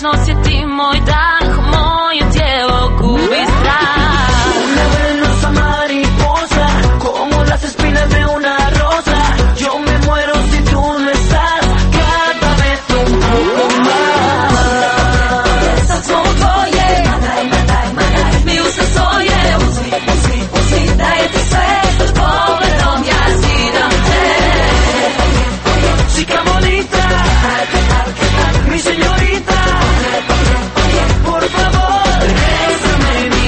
Speaker 27: jasno osjeti moj dah, moje tijelo gubi strah.
Speaker 9: Una venenosa mariposa, como las espinas de una rosa. Yo me muero si tú no estás, cada vez un poco más.
Speaker 27: Sa tvog tvoje, mataj, mataj, mataj, mi usta svoje, uzmi, uzmi, uzmi, daje ti sve, pod pogledom ja zidam te.
Speaker 9: Chica bonita, mi señorita, por favor, bésame mi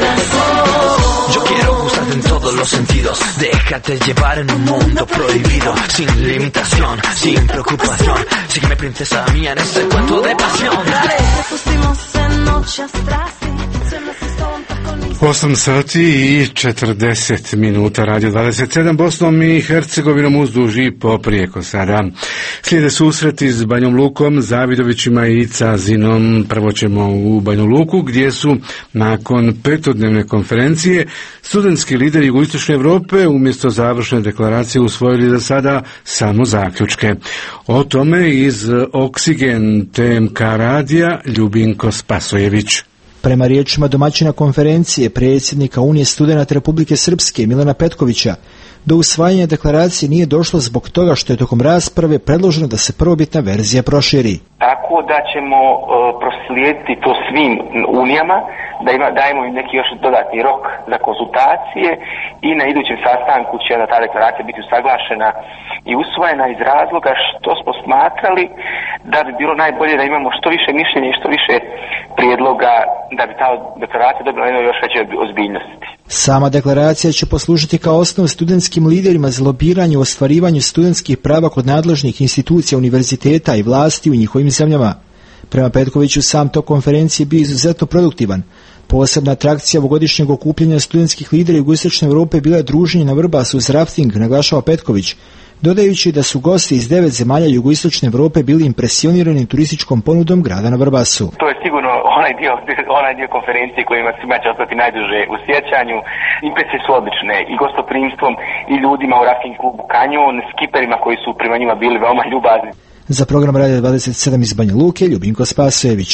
Speaker 9: corazón.
Speaker 6: Yo quiero gustarte en todos los sentidos, déjate llevar en un mundo prohibido, sin limitación, sin preocupación. Sígueme princesa mía en este cuento de pasión. Dale.
Speaker 27: Prepustimo se noćas strasti, sve nas s tobom tako nisam.
Speaker 1: osam sati i četrdeset minuta, radio dvadeset sedam, Bosnom i Hercegovinom uzduž i poprijeko sada. Slijede susreti s Banjom Lukom, Zavidovićima i Cazinom. Prvo ćemo u Banju Luku, gdje su nakon petodnevne konferencije studentski lideri jugoistočne Europe umjesto završne deklaracije usvojili za sada samo zaključke. O tome iz Oksigen T M K radija Ljubinko Spasojević.
Speaker 10: Prema riječima domaćina konferencije predsjednika Unije studenata Republike Srpske Milana Petkovića, do usvajanja deklaracije nije došlo zbog toga što je tokom rasprave predloženo da se prvobitna verzija proširi.
Speaker 11: Tako da ćemo uh, proslijediti to svim unijama, da ima, dajemo im neki još dodatni rok za konzultacije i na idućem sastanku će da ta deklaracija biti usaglašena i usvojena iz razloga što smo smatrali da bi bilo najbolje da imamo što više mišljenja i što više prijedloga da bi ta deklaracija dobila jednu još veću ozbiljnosti.
Speaker 10: Sama deklaracija će poslužiti kao osnov studentskim liderima za lobiranje u ostvarivanju studentskih prava kod nadležnih institucija univerziteta i vlasti u njihovim zemljama. Prema Petkoviću, sam tok konferencije bio izuzetno produktivan. Posebna atrakcija ovogodišnjeg okupljanja studentskih lidera jugoistočne Europe bila je druženje na Vrbasu uz rafting, naglašava Petković, dodajući da su gosti iz devet zemalja jugoistočne Europe bili impresionirani turističkom ponudom grada na Vrbasu.
Speaker 11: To je sigurno onaj dio, onaj dio konferencije kojima svima će ostati najduže u sjećanju. Impresije su odlične i gostoprimstvom i ljudima u rafting klubu Kanjon, skiperima koji su prema njima bili veoma ljubazni.
Speaker 10: Za program Radio dvadeset sedam iz Banja Luke, Ljubinko Spasojević.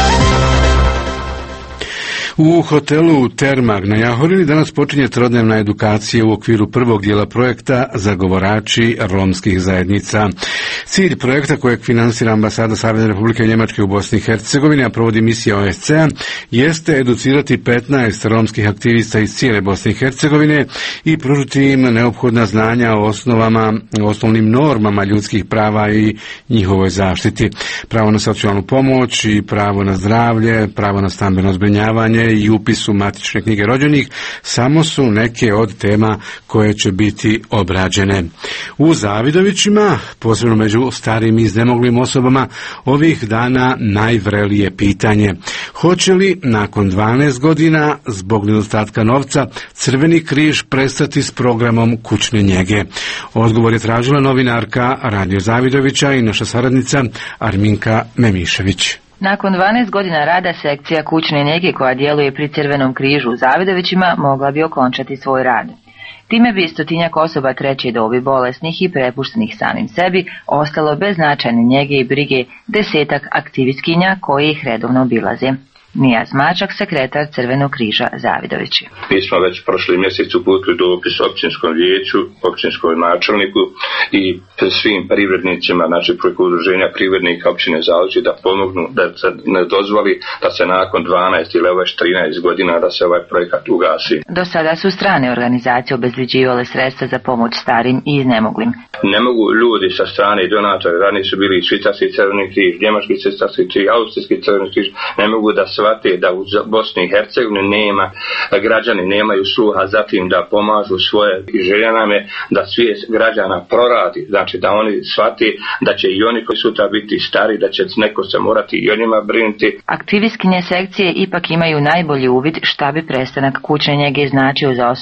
Speaker 1: U hotelu Termag na Jahorini danas počinje trodnevna edukacija u okviru prvog dijela projekta Zagovorači romskih zajednica. Cilj projekta kojeg finansira ambasada Savezne Republike Njemačke u Bosni i Hercegovini, a provodi misija O S C A, jeste educirati petnaest romskih aktivista iz cijele Bosne i Hercegovine i pružiti im neophodna znanja o osnovama, osnovnim normama ljudskih prava i njihovoj zaštiti. Pravo na socijalnu pomoć i pravo na zdravlje, pravo na stambeno zbrinjavanje i upis u matične knjige rođenih samo su neke od tema koje će biti obrađene. U Zavidovićima, posebno među starim i iznemoglim osobama, ovih dana najvrelije pitanje: hoće li nakon dvanaest godina zbog nedostatka novca Crveni križ prestati s programom kućne njege? Odgovor je tražila novinarka Radio Zavidovića i naša saradnica Arminka Memišević.
Speaker 12: Nakon dvanaest godina rada sekcija kućne njege koja djeluje pri Crvenom križu u Zavidovićima mogla bi okončati svoj rad. Time bi stotinjak osoba treće dobi bolesnih i prepuštenih samim sebi ostalo bez značajne njege i brige desetak aktivistkinja koji ih redovno obilaze. Nijaz Mačak, sekretar Crvenog križa Zavidovići.
Speaker 13: Mi smo već prošli mjesec uputili dopis općinskom vijeću, općinskom načelniku i svim privrednicima, znači preko udruženja privrednika općine Zavidovići da pomognu, da se ne dozvoli da se nakon dvanaest ili već trinaest godina da se ovaj projekat ugasi.
Speaker 12: Do sada su strane organizacije obezvređivale sredstva za pomoć starim i iznemoglim.
Speaker 13: Ne mogu ljudi sa strane donatora, ranije su bili švicarski Crveni križ, njemački crveni križ, austrijski Crveni križ, ne mogu da shvate da u Bosni i Hercegovini nema, građani nemaju sluha za tim da pomažu svoje, i želja nam je da svijest građana proradi, znači da oni shvate da će i oni koji sutra biti stari, da će neko se morati i o njima brinuti.
Speaker 12: Aktivistkinje sekcije ipak imaju najbolji uvid šta bi prestanak kućne njege značio za osobe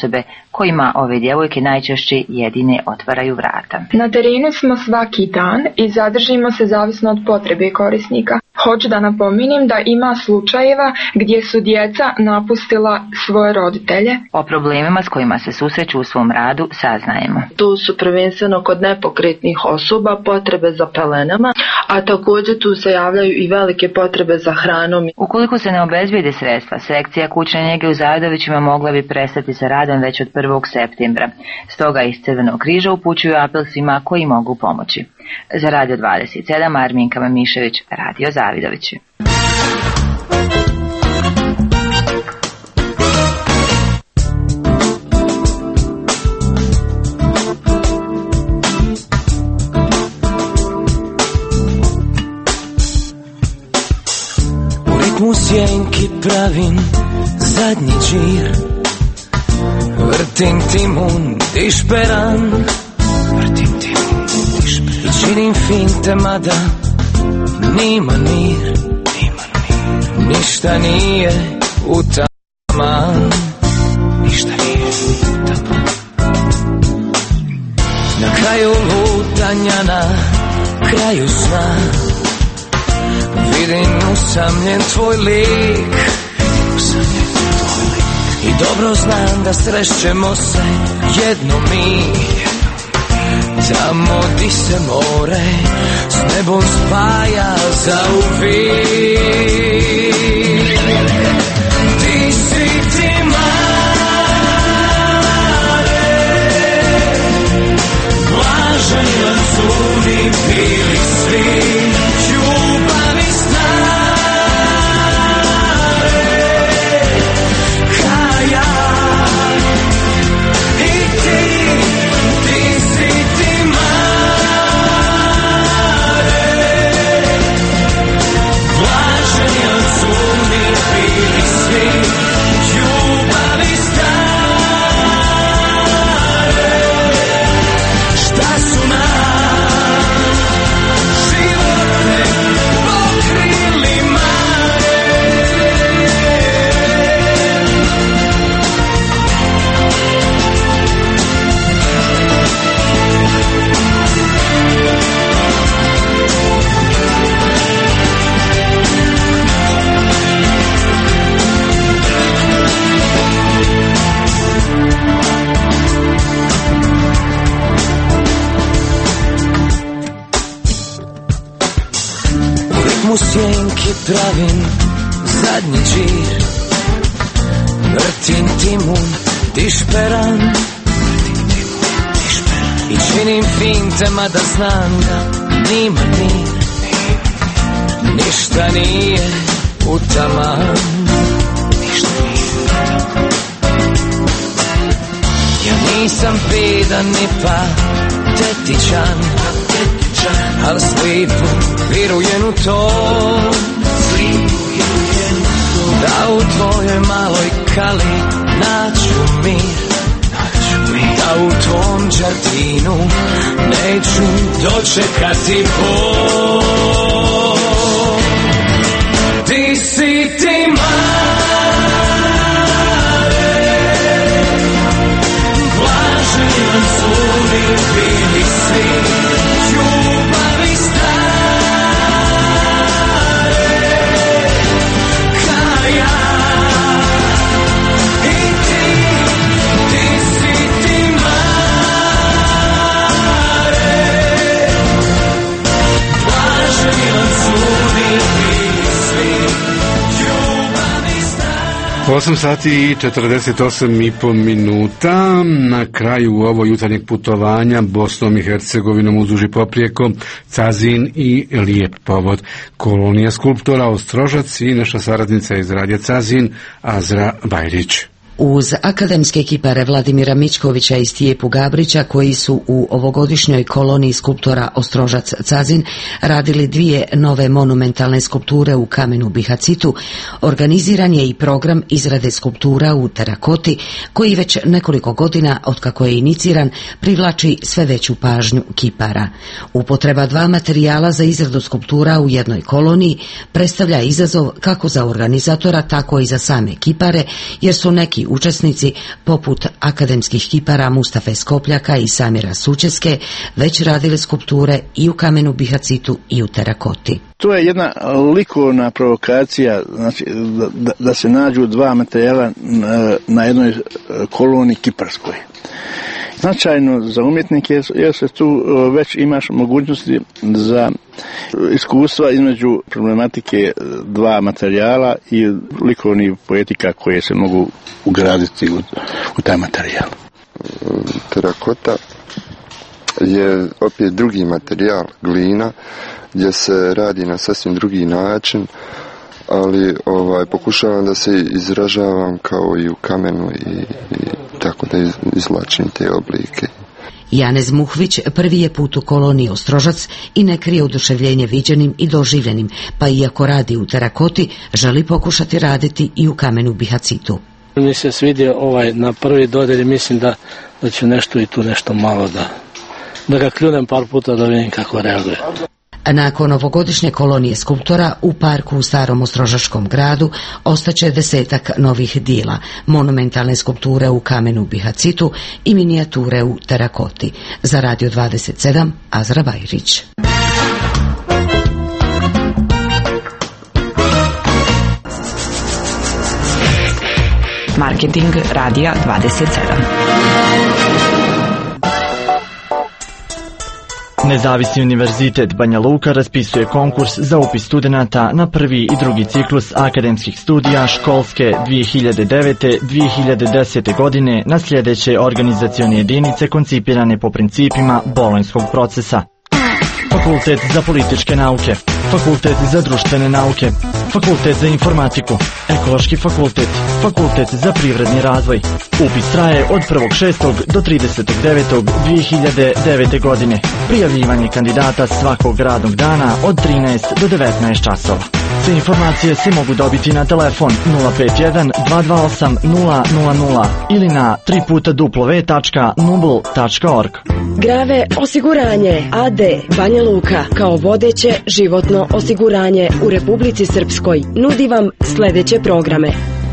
Speaker 12: kojima ove djevojke najčešće jedine otvaraju vrata.
Speaker 14: Na terenu smo svaki dan i zadržimo se zavisno od potrebe korisnika. Hoću da napomenem da ima slučajeva gdje su djeca napustila svoje roditelje.
Speaker 12: O problemima s kojima se susreću u svom radu saznajemo.
Speaker 15: Tu su prvenstveno kod nepokretnih osoba potrebe za pelenama, a također tu se javljaju i velike potrebe za hranom.
Speaker 12: Ukoliko se ne obezbijede sredstva, sekcija kućne njege u Zavidovićima mogla bi prestati sa radom već od prvog septembra. Stoga iz Crvenog križa upućuju apel svima koji mogu pomoći. Za Radio dvadeset sedam, Arminka Mamišević, Radio Zavidovići.
Speaker 9: U ritmu sjenki pravim zadnji džir, vrtim timun, dišperan, vrtim timun, dišperan. I činim finte, mada nima mir, nima mir. Ništa nije utaman, ništa nije utaman. Na kraju lutanja, na kraju sna, vidim usamljen tvoj lik, usamljen tvoj lik. I dobro znam da srećemo se jednom mi, tamo di se more s nebom spaja za uvijek. Ti si ti mare, blažen razumi bili svi, ljubavi stare, kaja. I ti, ti si ti mare, blaženi razumi bili svi, ljubavi stare. Šta su nam živote pokrili mare? U ritmu sjenki pravim zadnji džir, vrtim timun, dišperan, i činim finte, mada znam da nima mir, ništa nije utaman, ništa nije utaman. Ja nisam bedan ni patetičan, al slijepo vjerujem u to, da u tvojoj maloj kali naću mir, da u tvom džardinu neću dočekati bol. Ti si ti mare, blaženi razumi bili svi, ljubavi stare, kaja. I ti, ti si ti mare, blaženi razumi bili svi, ljubavi stare.
Speaker 1: osam sati i četrdeset osam i po minuta. Na kraju ovog jutarnjeg putovanja Bosnom i Hercegovinom uzduž i poprijeko, Cazin i lijep povod. Kolonija skulptora Ostrožac i naša saradnica iz radija Cazin, Azra Bajrić.
Speaker 16: Uz akademske kipare Vladimira Mičkovića i Stijepu Gabrića, koji su u ovogodišnjoj koloniji skulptora Ostrožac Cazin radili dvije nove monumentalne skulpture u kamenu bihacitu, organiziran je i program izrade skulptura u terakoti, koji već nekoliko godina, otkako je iniciran, privlači sve veću pažnju kipara. Upotreba dva materijala za izradu skulptura u jednoj koloniji predstavlja izazov kako za organizatora, tako i za same kipare, jer su neki učesnici, poput akademskih kipara Mustafe Skopljaka i Samira Sučeske, već radili skulpture i u kamenu bihacitu i u terakoti.
Speaker 17: To je jedna likovna provokacija, znači da, da se nađu dva materijala na jednoj koloni kiparskoj. Značajno za umjetnike jer se tu već imaš mogućnosti za iskustva između problematike dva materijala i likovnih poetika koje se mogu ugraditi u, u taj materijal.
Speaker 18: Terakota je opet drugi materijal, glina, gdje se radi na sasvim drugi način, ali ovaj, pokušavam da se izražavam kao i u kamenu i, i tako da izvlačim te oblike.
Speaker 16: Janez Muhvić prvi je put u koloniji Ostrožac i ne krije oduševljenje viđenim i doživljenim, pa iako radi u terakoti, želi pokušati raditi i u kamenu bihacitu.
Speaker 19: Mi se svidio ovaj na prvi dodir, mislim da, da ću nešto i tu nešto malo da, da ga kljunem par puta da vidim kako reaguje.
Speaker 16: Nakon ovogodišnje kolonije skulptora u parku u Starom Ostrožačkom gradu ostaće desetak novih dijela, monumentalne skulpture u kamenu bihacitu i minijature u terakoti. Za Radio dvadeset sedam, Azra Bajrić.
Speaker 5: Marketing Radija dvadeset sedam.
Speaker 20: Nezavisni univerzitet Banja Luka raspisuje konkurs za upis studenata na prvi i drugi ciklus akademskih studija školske dvije hiljade devete do dvije hiljade desete. godine na sljedeće organizacione jedinice koncipirane po principima bolonjskog procesa. Fakultet za političke nauke, Fakultet za društvene nauke, Fakultet za informatiku, Ekološki fakultet, Fakultet za privredni razvoj. Upis traje od prvog šestog do tridesetog devetog dvije hiljade devete. godine. Prijavljivanje kandidata svakog radnog dana od trinaest do devetnaest časova. Sve informacije se mogu dobiti na telefon nula pet jedan dva dva osam nula nula nula ili na tri puta w tačka nubl tačka org.
Speaker 21: Grave osiguranje A D Banja Luka kao vodeće životno osiguranje u Republici Srpskoj nudi vam sljedeće programe: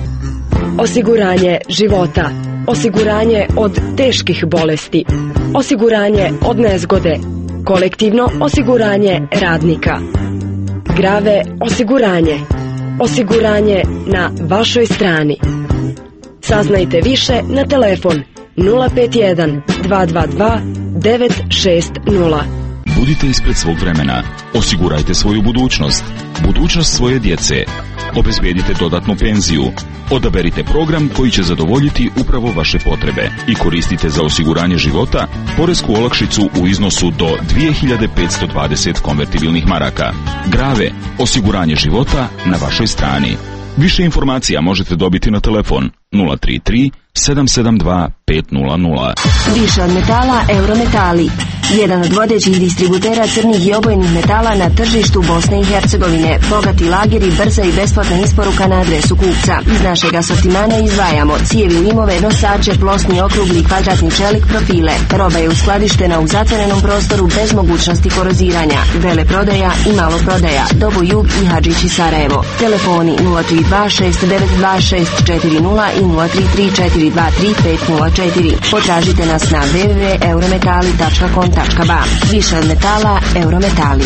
Speaker 21: osiguranje života, osiguranje od teških bolesti, osiguranje od nezgode, kolektivno osiguranje radnika. Grave osiguranje, osiguranje na vašoj strani. Saznajte više na telefon nula pet jedan dva dva dva devet šest nula.
Speaker 22: Budite ispred svog vremena. Osigurajte svoju budućnost. Budućnost svoje djece. Obezbedite dodatnu penziju. Odaberite program koji će zadovoljiti upravo vaše potrebe i koristite za osiguranje života poresku olakšicu u iznosu do dvije hiljade petsto dvadeset konvertibilnih maraka. Grave, osiguranje života na vašoj strani. Više informacija možete dobiti na telefon nula tri tri sedam sedam dva pet nula nula.
Speaker 23: Više od metala Eurometali. Jedan od vodećih distributera crnih i obojnih metala na tržištu Bosne i Hercegovine. Bogati lageri, brza i besplatna isporuka na adresu kupca. Iz našeg asortimana izdvajamo cijevi, limove, nosače, plosni, okrugli, kvadratni čelik, profile. Roba je uskladištena u zatvorenom prostoru bez mogućnosti koroziranja. Vele prodaja i malo prodaja. Dobo Jug i Hadžići Sarajevo. Telefoni nula tri dva šest devet dva šest četiri nula i nula tri tri četiri dva tri pet nula četiri. Potražite nas na w w w tačka eurometali tačka com tačka ba. Više od metala Eurometali.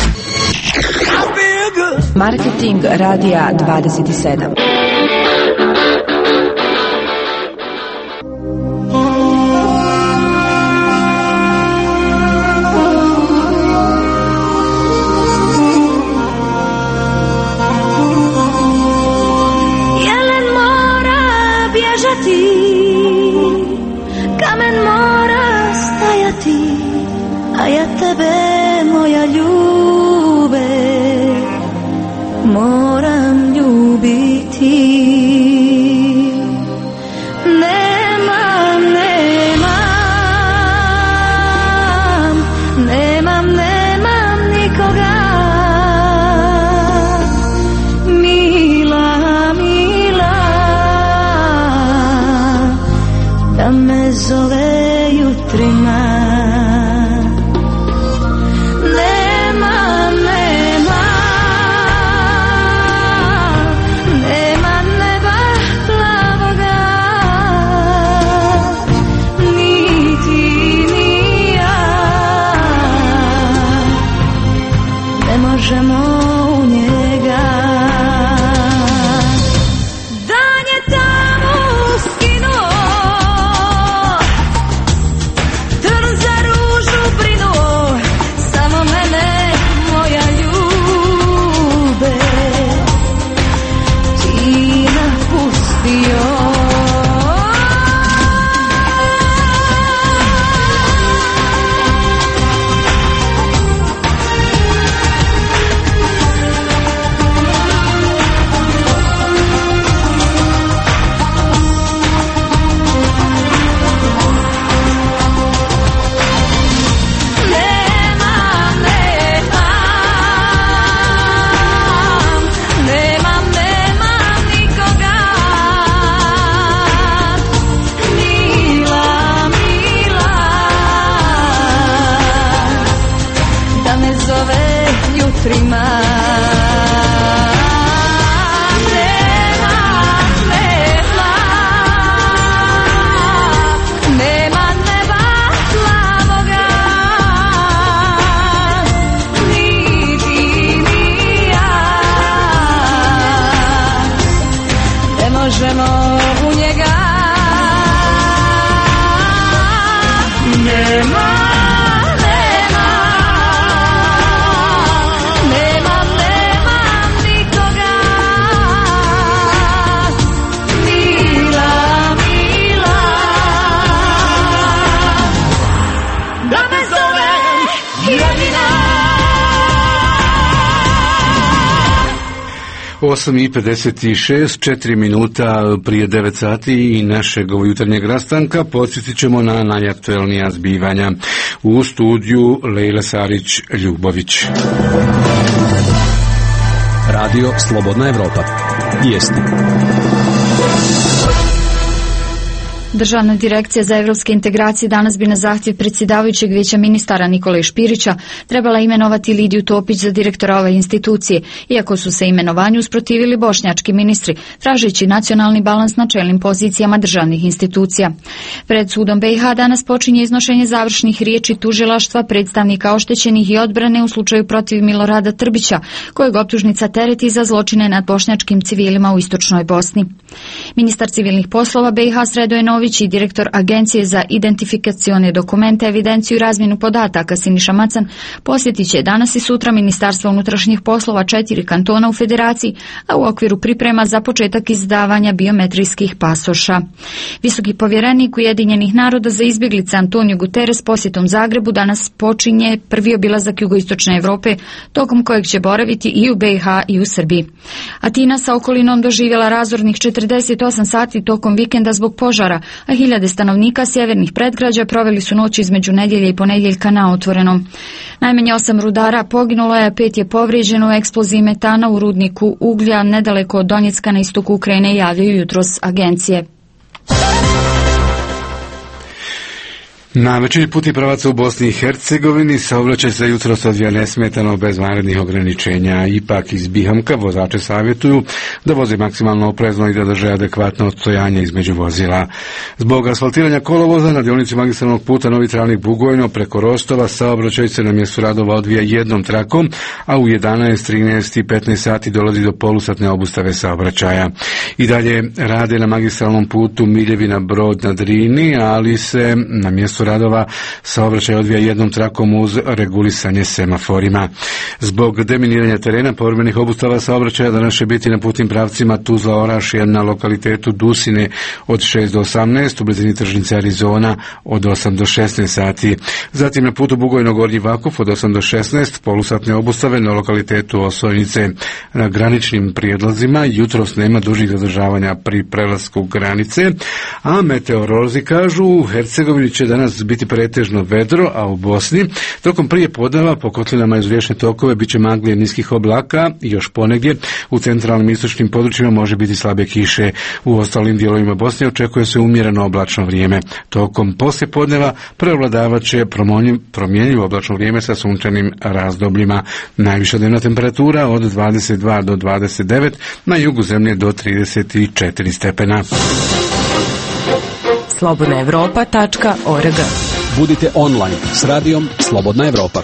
Speaker 5: Marketing Radija dvadeset sedam.
Speaker 27: Jelen mora bježati, kamen mora stajati, a ja tebe, moja ljube, moram ljubiti. Nemam, nemam, nemam, nemam nikoga, mila, mila, da me zove jutrima. nema, nema, nemam, nemam nikoga, mila, mila, da me zovem jedina.
Speaker 1: osam i pedeset šest, četiri minuta prije devet sati i našeg jutarnjeg rastanka podsjetit ćemo na najaktuelnija zbivanja. U studiju Lejla Sarić-Ljubović.
Speaker 2: Radio Slobodna Evropa. Vijesti.
Speaker 3: Državna direkcija za evropske integracije danas bi na zahtjev predsjedavajućeg vijeća ministara Nikole Špirića trebala imenovati Lidiju Topić za direktora ove institucije, iako su se imenovanju usprotivili bošnjački ministri, tražeći nacionalni balans na čelnim pozicijama državnih institucija. Pred sudom B i H danas počinje iznošenje završnih riječi tužilaštva, predstavnika oštećenih i odbrane u slučaju protiv Milorada Trbića, kojeg optužnica tereti za zločine nad bošnjačkim civilima u istočnoj Bosni. Ministar civilnih poslova B i H Sredoje Nović i direktor Agencije za identifikacione dokumente, evidenciju i razmjenu podataka Siniša Macan posjetit će danas i sutra Ministarstva unutrašnjih poslova četiri kantona u Federaciji, a u okviru priprema za početak izdavanja biometrijskih pasoša. Visoki povjerenik Ujedinjenih naroda za izbjeglice Antonio Guterres posjetom Zagrebu danas počinje prvi obilazak jugoistočne Europe, tokom kojeg će boraviti i u B i H i u Srbiji. Atina sa okolinom doživjela razornih četrdeset osam sati tokom vikenda zbog požara, a hiljade stanovnika sjevernih predgrađa proveli su noć između nedjelje i ponedjeljka na otvorenom. Najmanje osam rudara poginulo je, a pet je povrijeđeno u eksploziji metana u rudniku uglja nedaleko od Donjecka na istoku Ukrajine, javljaju jutros agencije.
Speaker 1: Na većini putnih pravaca u Bosni i Hercegovini saobraćaj se jutros odvija nesmetano bez vanrednih ograničenja. Ipak iz Bihamka vozače savjetuju da voze maksimalno oprezno i da drže adekvatno odstojanje između vozila. Zbog asfaltiranja kolovoza na dionici magistralnog puta Novi Travnik-Bugojno preko Rostova saobraćaj se na mjestu radova odvija jednom trakom, a u jedanaest, trinaest i petnaest sati dolazi do polusatne obustave saobraćaja. I dalje rade na magistralnom putu Miljevina-Brod na Drini, ali se na mjestu radova saobraćaj odvija jednom trakom uz regulisanje semaforima. Zbog deminiranja terena povremenih obustava saobraćaja danas će biti na putnim pravcima Tuzla-Orašje na lokalitetu Dusine od šest do osamnaest, u blizini tržnice Arizona od osam do šesnaest sati. Zatim na putu Bugojno-Gornji Vakuf od osam do šesnaest, polusatne obustave na lokalitetu Osojnice. Na graničnim prijedlazima jutros nema dužih zadržavanja pri prelasku granice, a meteorolozi kažu u Hercegovini će danas biti pretežno vedro, a u Bosni tokom prije podneva po kotlinama iz riječne tokove bit će maglije niskih oblaka i još ponegdje u centralnim i istočnim područjima može biti slabe kiše. U ostalim dijelovima Bosne očekuje se umjereno oblačno vrijeme. Tokom poslije podneva prevladavat će promjenjivo oblačno vrijeme sa sunčanim razdobljima. Najviša dnevna temperatura od dvadeset dva do dvadeset devet, na jugu zemlje do trideset četiri stepena.
Speaker 21: slobodna evropa tačka org.
Speaker 2: Budite online s radijom Slobodna Evropa.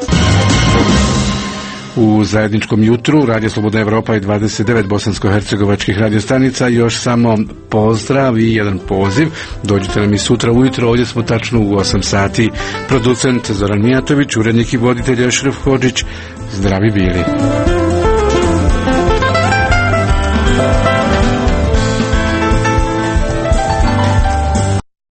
Speaker 1: U zajedničkom jutru Radio Slobodna Evropa i dvadeset devet bosansko-hercegovačkih radiostanica još samo pozdrav i jedan poziv. Dođite nam i sutra ujutro, ovdje smo tačno u osam sati. Producent Zoran Mijatović, urednik i voditelj Ešref Hodžić. Zdravi bili.